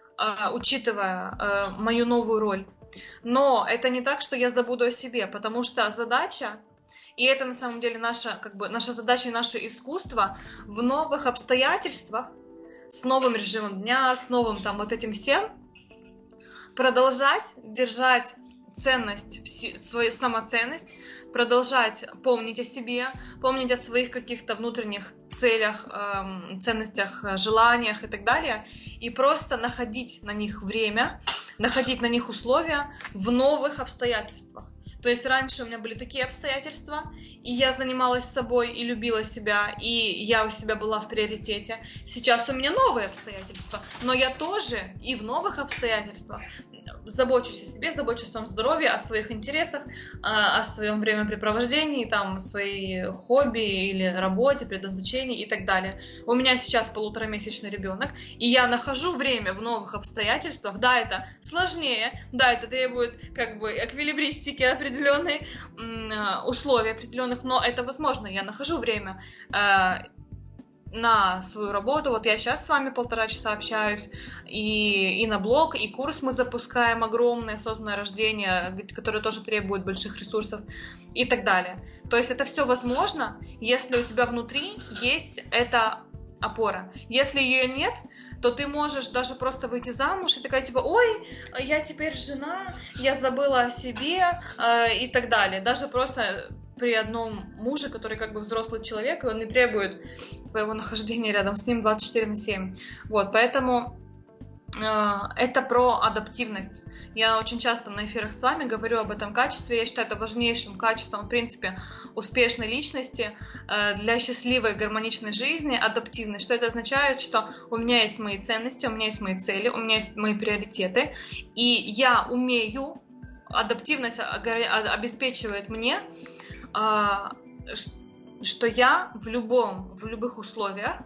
учитывая мою новую роль. Но это не так, что я забуду о себе, потому что задача, и это на самом деле наша задача и наше искусство в новых обстоятельствах, с новым режимом дня, с новым там вот этим всем, продолжать держать ценность, свою самоценность, продолжать помнить о себе, помнить о своих каких-то внутренних целях, ценностях, желаниях и так далее, и просто находить на них время, находить на них условия в новых обстоятельствах. То есть раньше у меня были такие обстоятельства, и я занималась собой и любила себя, и я у себя была в приоритете. Сейчас у меня новые обстоятельства, но я тоже и в новых обстоятельствах забочусь о себе, забочусь о своем здоровье, о своих интересах, о своем времяпрепровождении, там, своей хобби или работе, предназначении и так далее. У меня сейчас 1,5-месячный ребенок, и я нахожу время в новых обстоятельствах. Да, это сложнее, да, это требует как бы эквилибристики определенной, условий определенных, но это возможно. Я нахожу время на свою работу. Вот я сейчас с вами 1,5 часа общаюсь, и на блог, и курс мы запускаем огромное осознанное рождение, которое тоже требует больших ресурсов и так далее. То есть это все возможно, если у тебя внутри есть эта опора. Если ее нет, то ты можешь даже просто выйти замуж и такая типа: ой, я теперь жена, я забыла о себе и так далее. Даже просто при одном муже, который как бы взрослый человек, и он не требует твоего нахождения рядом с ним 24/7. Вот, поэтому это про адаптивность. Я очень часто на эфирах с вами говорю об этом качестве. Я считаю это важнейшим качеством, в принципе, успешной личности для счастливой, гармоничной жизни, адаптивность. Что это означает? Что у меня есть мои ценности, у меня есть мои цели, у меня есть мои приоритеты, и я умею, адаптивность обеспечивает мне, что я в любых условиях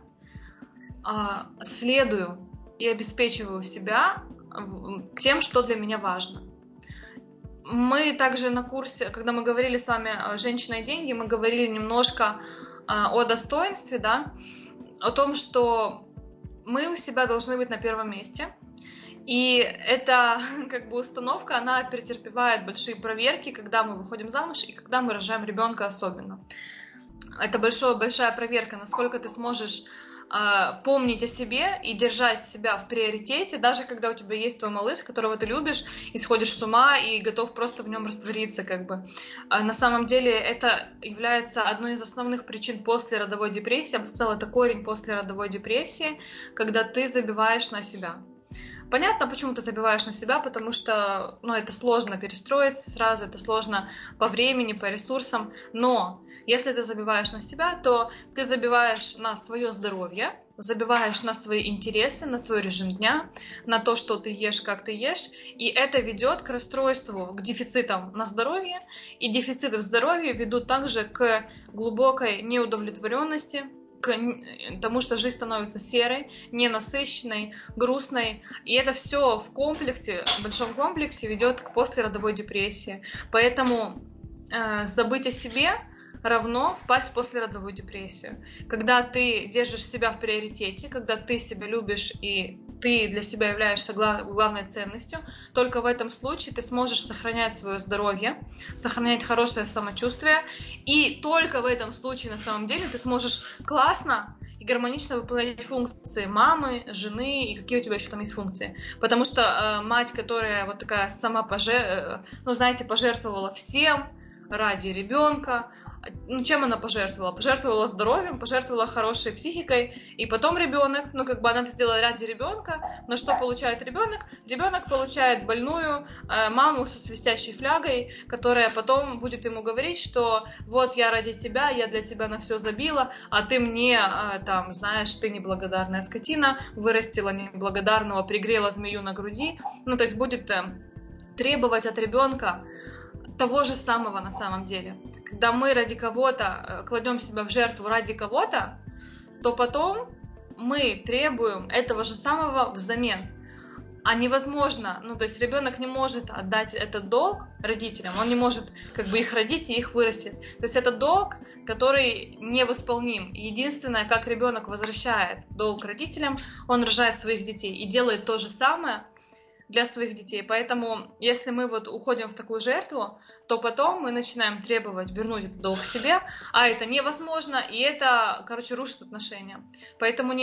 следую и обеспечиваю себя тем, что для меня важно. Мы также на курсе, когда мы говорили с вами «Женщина и деньги», мы говорили немножко о достоинстве, да, о том, что мы у себя должны быть на первом месте. И эта как бы установка, она претерпевает большие проверки, когда мы выходим замуж и когда мы рожаем ребенка особенно. Это большая проверка, насколько ты сможешь помнить о себе и держать себя в приоритете, даже когда у тебя есть твой малыш, которого ты любишь, и сходишь с ума, и готов просто в нем раствориться, как бы. На самом деле это является одной из основных причин послеродовой депрессии. Я бы сказала, это корень послеродовой депрессии, когда ты забиваешь на себя. Понятно, почему ты забиваешь на себя, потому что это сложно перестроиться сразу, это сложно по времени, по ресурсам, но если ты забиваешь на себя, то ты забиваешь на свое здоровье, забиваешь на свои интересы, на свой режим дня, на то, что ты ешь, как ты ешь, и это ведет к расстройству, к дефицитам на здоровье, и дефициты в здоровье ведут также к глубокой неудовлетворенности, к тому, что жизнь становится серой, ненасыщенной, грустной, и это все в комплексе, в большом комплексе ведет к послеродовой депрессии. Поэтому забыть о себе равно впасть в послеродовую депрессию. Когда ты держишь себя в приоритете, когда ты себя любишь и ты для себя являешься главной ценностью, только в этом случае ты сможешь сохранять свое здоровье, сохранять хорошее самочувствие, и только в этом случае на самом деле ты сможешь классно и гармонично выполнять функции мамы, жены и какие у тебя еще там есть функции. Потому что мать, которая вот такая сама пожертвовала всем ради ребенка, чем она пожертвовала? Пожертвовала здоровьем, пожертвовала хорошей психикой, и потом ребенок, она это сделала ради ребенка, но что получает ребенок? Ребенок получает больную маму со свистящей флягой, которая потом будет ему говорить, что вот я ради тебя, я для тебя на все забила, а ты мне, ты неблагодарная скотина, вырастила неблагодарного, пригрела змею на груди, то есть будет требовать от ребенка того же самого на самом деле. Когда мы ради кого-то кладем себя в жертву ради кого-то, то потом мы требуем этого же самого взамен. А невозможно, то есть ребенок не может отдать этот долг родителям, он не может их родить и их вырастить. То есть это долг, который невосполним. Единственное, как ребенок возвращает долг родителям, он рожает своих детей и делает то же самое для своих детей. Поэтому, если мы уходим в такую жертву, то потом мы начинаем требовать вернуть этот долг себе, а это невозможно, и это, рушит отношения. Поэтому,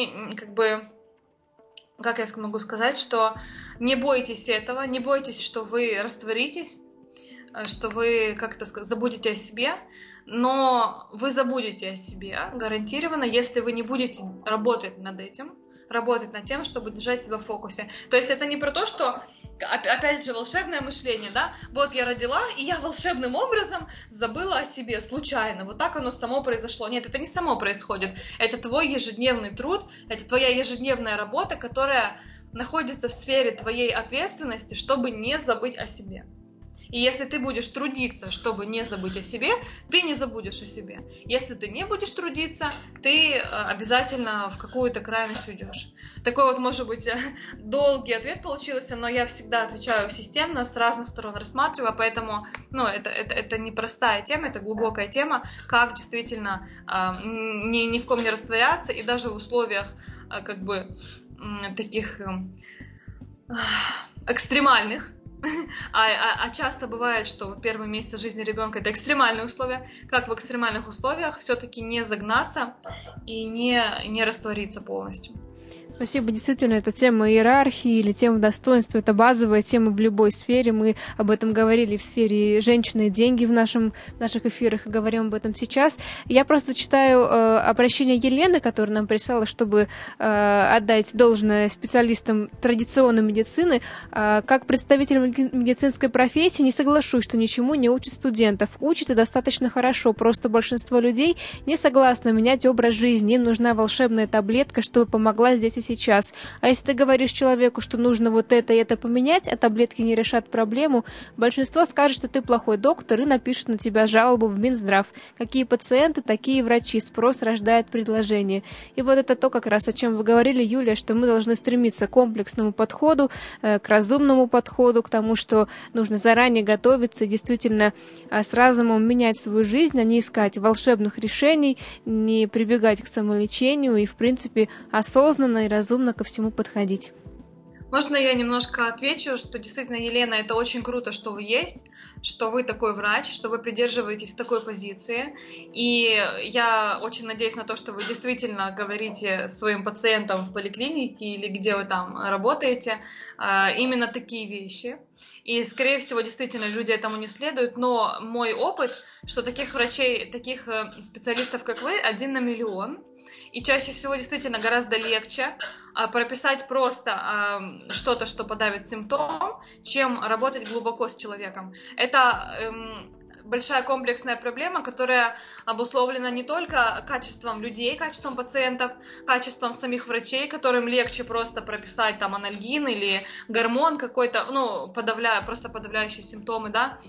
как я могу сказать, что не бойтесь этого, не бойтесь, что вы растворитесь, что вы забудете о себе, но вы забудете о себе гарантированно, если вы не будете работать над этим, работать над тем, чтобы держать себя в фокусе. То есть это не про то, что, опять же, волшебное мышление, да? Вот я родила, и я волшебным образом забыла о себе случайно. Вот так оно само произошло. Нет, это не само происходит. Это твой ежедневный труд, это твоя ежедневная работа, которая находится в сфере твоей ответственности, чтобы не забыть о себе. И если ты будешь трудиться, чтобы не забыть о себе, ты не забудешь о себе. Если ты не будешь трудиться, ты обязательно в какую-то крайность уйдешь. Такой может быть долгий ответ получился, но я всегда отвечаю системно, с разных сторон рассматриваю, поэтому это непростая тема, это глубокая тема, как действительно ни в ком не растворяться, и даже в условиях таких экстремальных. А часто бывает, что первые месяцы жизни ребенка это экстремальные условия. Как в экстремальных условиях все-таки не загнаться и не раствориться полностью. Спасибо. Действительно, эта тема иерархии или тема достоинства — это базовая тема в любой сфере. Мы об этом говорили в сфере «Женщины и деньги» в наших эфирах и говорим об этом сейчас. Я просто читаю обращение Елены, которое нам прислала, чтобы отдать должное специалистам традиционной медицины. Как представитель медицинской профессии не соглашусь, что ничему не учат студентов. Учат и достаточно хорошо. Просто большинство людей не согласны менять образ жизни. Им нужна волшебная таблетка, чтобы помогла здесь и сейчас. А если ты говоришь человеку, что нужно вот это и это поменять, а таблетки не решат проблему, большинство скажет, что ты плохой доктор и напишет на тебя жалобу в Минздрав. Какие пациенты, такие врачи. Спрос рождает предложение. И вот это то, как раз о чем вы говорили, Юлия, что мы должны стремиться к комплексному подходу, к разумному подходу, к тому, что нужно заранее готовиться и действительно с разумом менять свою жизнь, а не искать волшебных решений, не прибегать к самолечению и, в принципе, осознанно и разумно ко всему подходить. Можно я немножко отвечу, что действительно, Елена, это очень круто, что вы есть, что вы такой врач, что вы придерживаетесь такой позиции. И я очень надеюсь на то, что вы действительно говорите своим пациентам в поликлинике или где вы там работаете именно такие вещи. И, скорее всего, действительно, люди этому не следуют. Но мой опыт, что таких врачей, таких специалистов, как вы, 1 на миллион. И чаще всего действительно гораздо легче прописать просто что-то, что подавит симптом, чем работать глубоко с человеком. Это большая комплексная проблема, которая обусловлена не только качеством людей, качеством пациентов, качеством самих врачей, которым легче просто прописать там анальгин или гормон какой-то, просто подавляющий симптомы, да.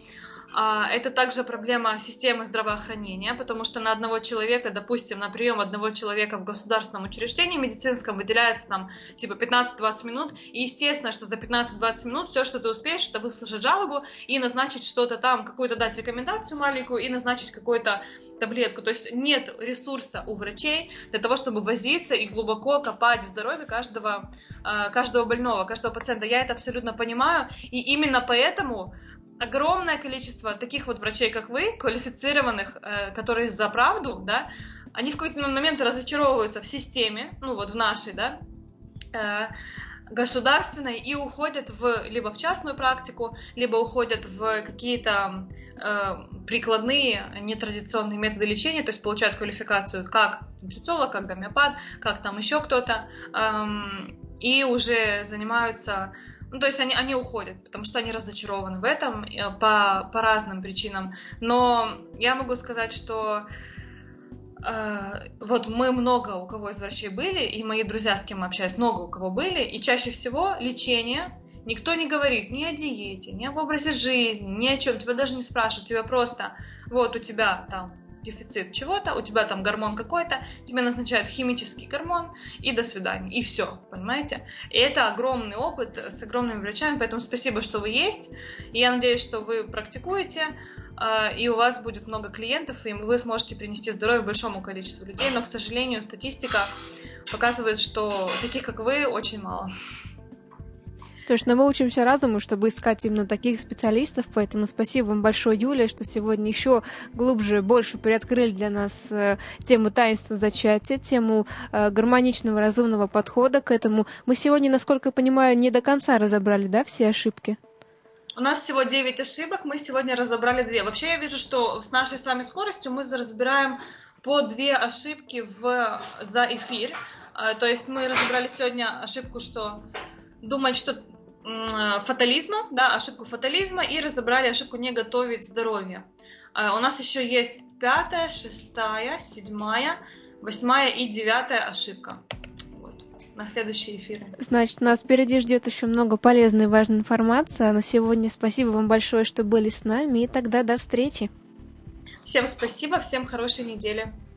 Это также проблема системы здравоохранения, потому что на одного человека, допустим, на прием одного человека в государственном учреждении медицинском выделяется там типа 15-20 минут, и естественно, что за 15-20 минут все, что ты успеешь, это выслушать жалобу и назначить что-то там, какую-то дать рекомендацию маленькую и назначить какую-то таблетку. То есть нет ресурса у врачей для того, чтобы возиться и глубоко копать в здоровье каждого больного, каждого пациента. Я это абсолютно понимаю, и именно поэтому огромное количество таких вот врачей, как вы, квалифицированных, которые за правду, да, они в какой-то момент разочаровываются в системе, ну вот в нашей, да, государственной, и уходят либо в частную практику, либо уходят в какие-то прикладные, нетрадиционные методы лечения, то есть получают квалификацию как нутрициолог, как гомеопат, как там еще кто-то, и уже занимаются... Ну, то есть они уходят, потому что они разочарованы в этом по разным причинам. Но я могу сказать, что вот мы много у кого из врачей были, и мои друзья, с кем я общаюсь, много у кого были, и чаще всего лечение никто не говорит ни о диете, ни об образе жизни, ни о чем. Тебя даже не спрашивают, тебя просто, вот у тебя там дефицит чего-то, у тебя там гормон какой-то, тебе назначают химический гормон, и до свидания, и все, понимаете? И это огромный опыт с огромными врачами, поэтому спасибо, что вы есть, и я надеюсь, что вы практикуете, и у вас будет много клиентов, и вы сможете принести здоровье большому количеству людей, но, к сожалению, статистика показывает, что таких, как вы, очень мало. Точно, мы учимся разуму, чтобы искать именно таких специалистов, поэтому спасибо вам большое, Юлия, что сегодня еще глубже, больше приоткрыли для нас тему таинства зачатия, тему гармоничного, разумного подхода к этому. Мы сегодня, насколько я понимаю, не до конца разобрали, да, все ошибки? У нас всего 9 ошибок, мы сегодня разобрали 2. Вообще я вижу, что с нашей с вами скоростью мы разбираем по 2 ошибки за эфир. То есть мы разобрали сегодня ошибку, что думать, что фатализма, да, ошибку фатализма, и разобрали ошибку не готовить здоровье. У нас еще есть 5, 6, 7, 8 и 9 ошибка. Вот. На следующие эфиры. Значит, нас впереди ждет еще много полезной и важной информации. А на сегодня спасибо вам большое, что были с нами, и тогда до встречи. Всем спасибо, всем хорошей недели.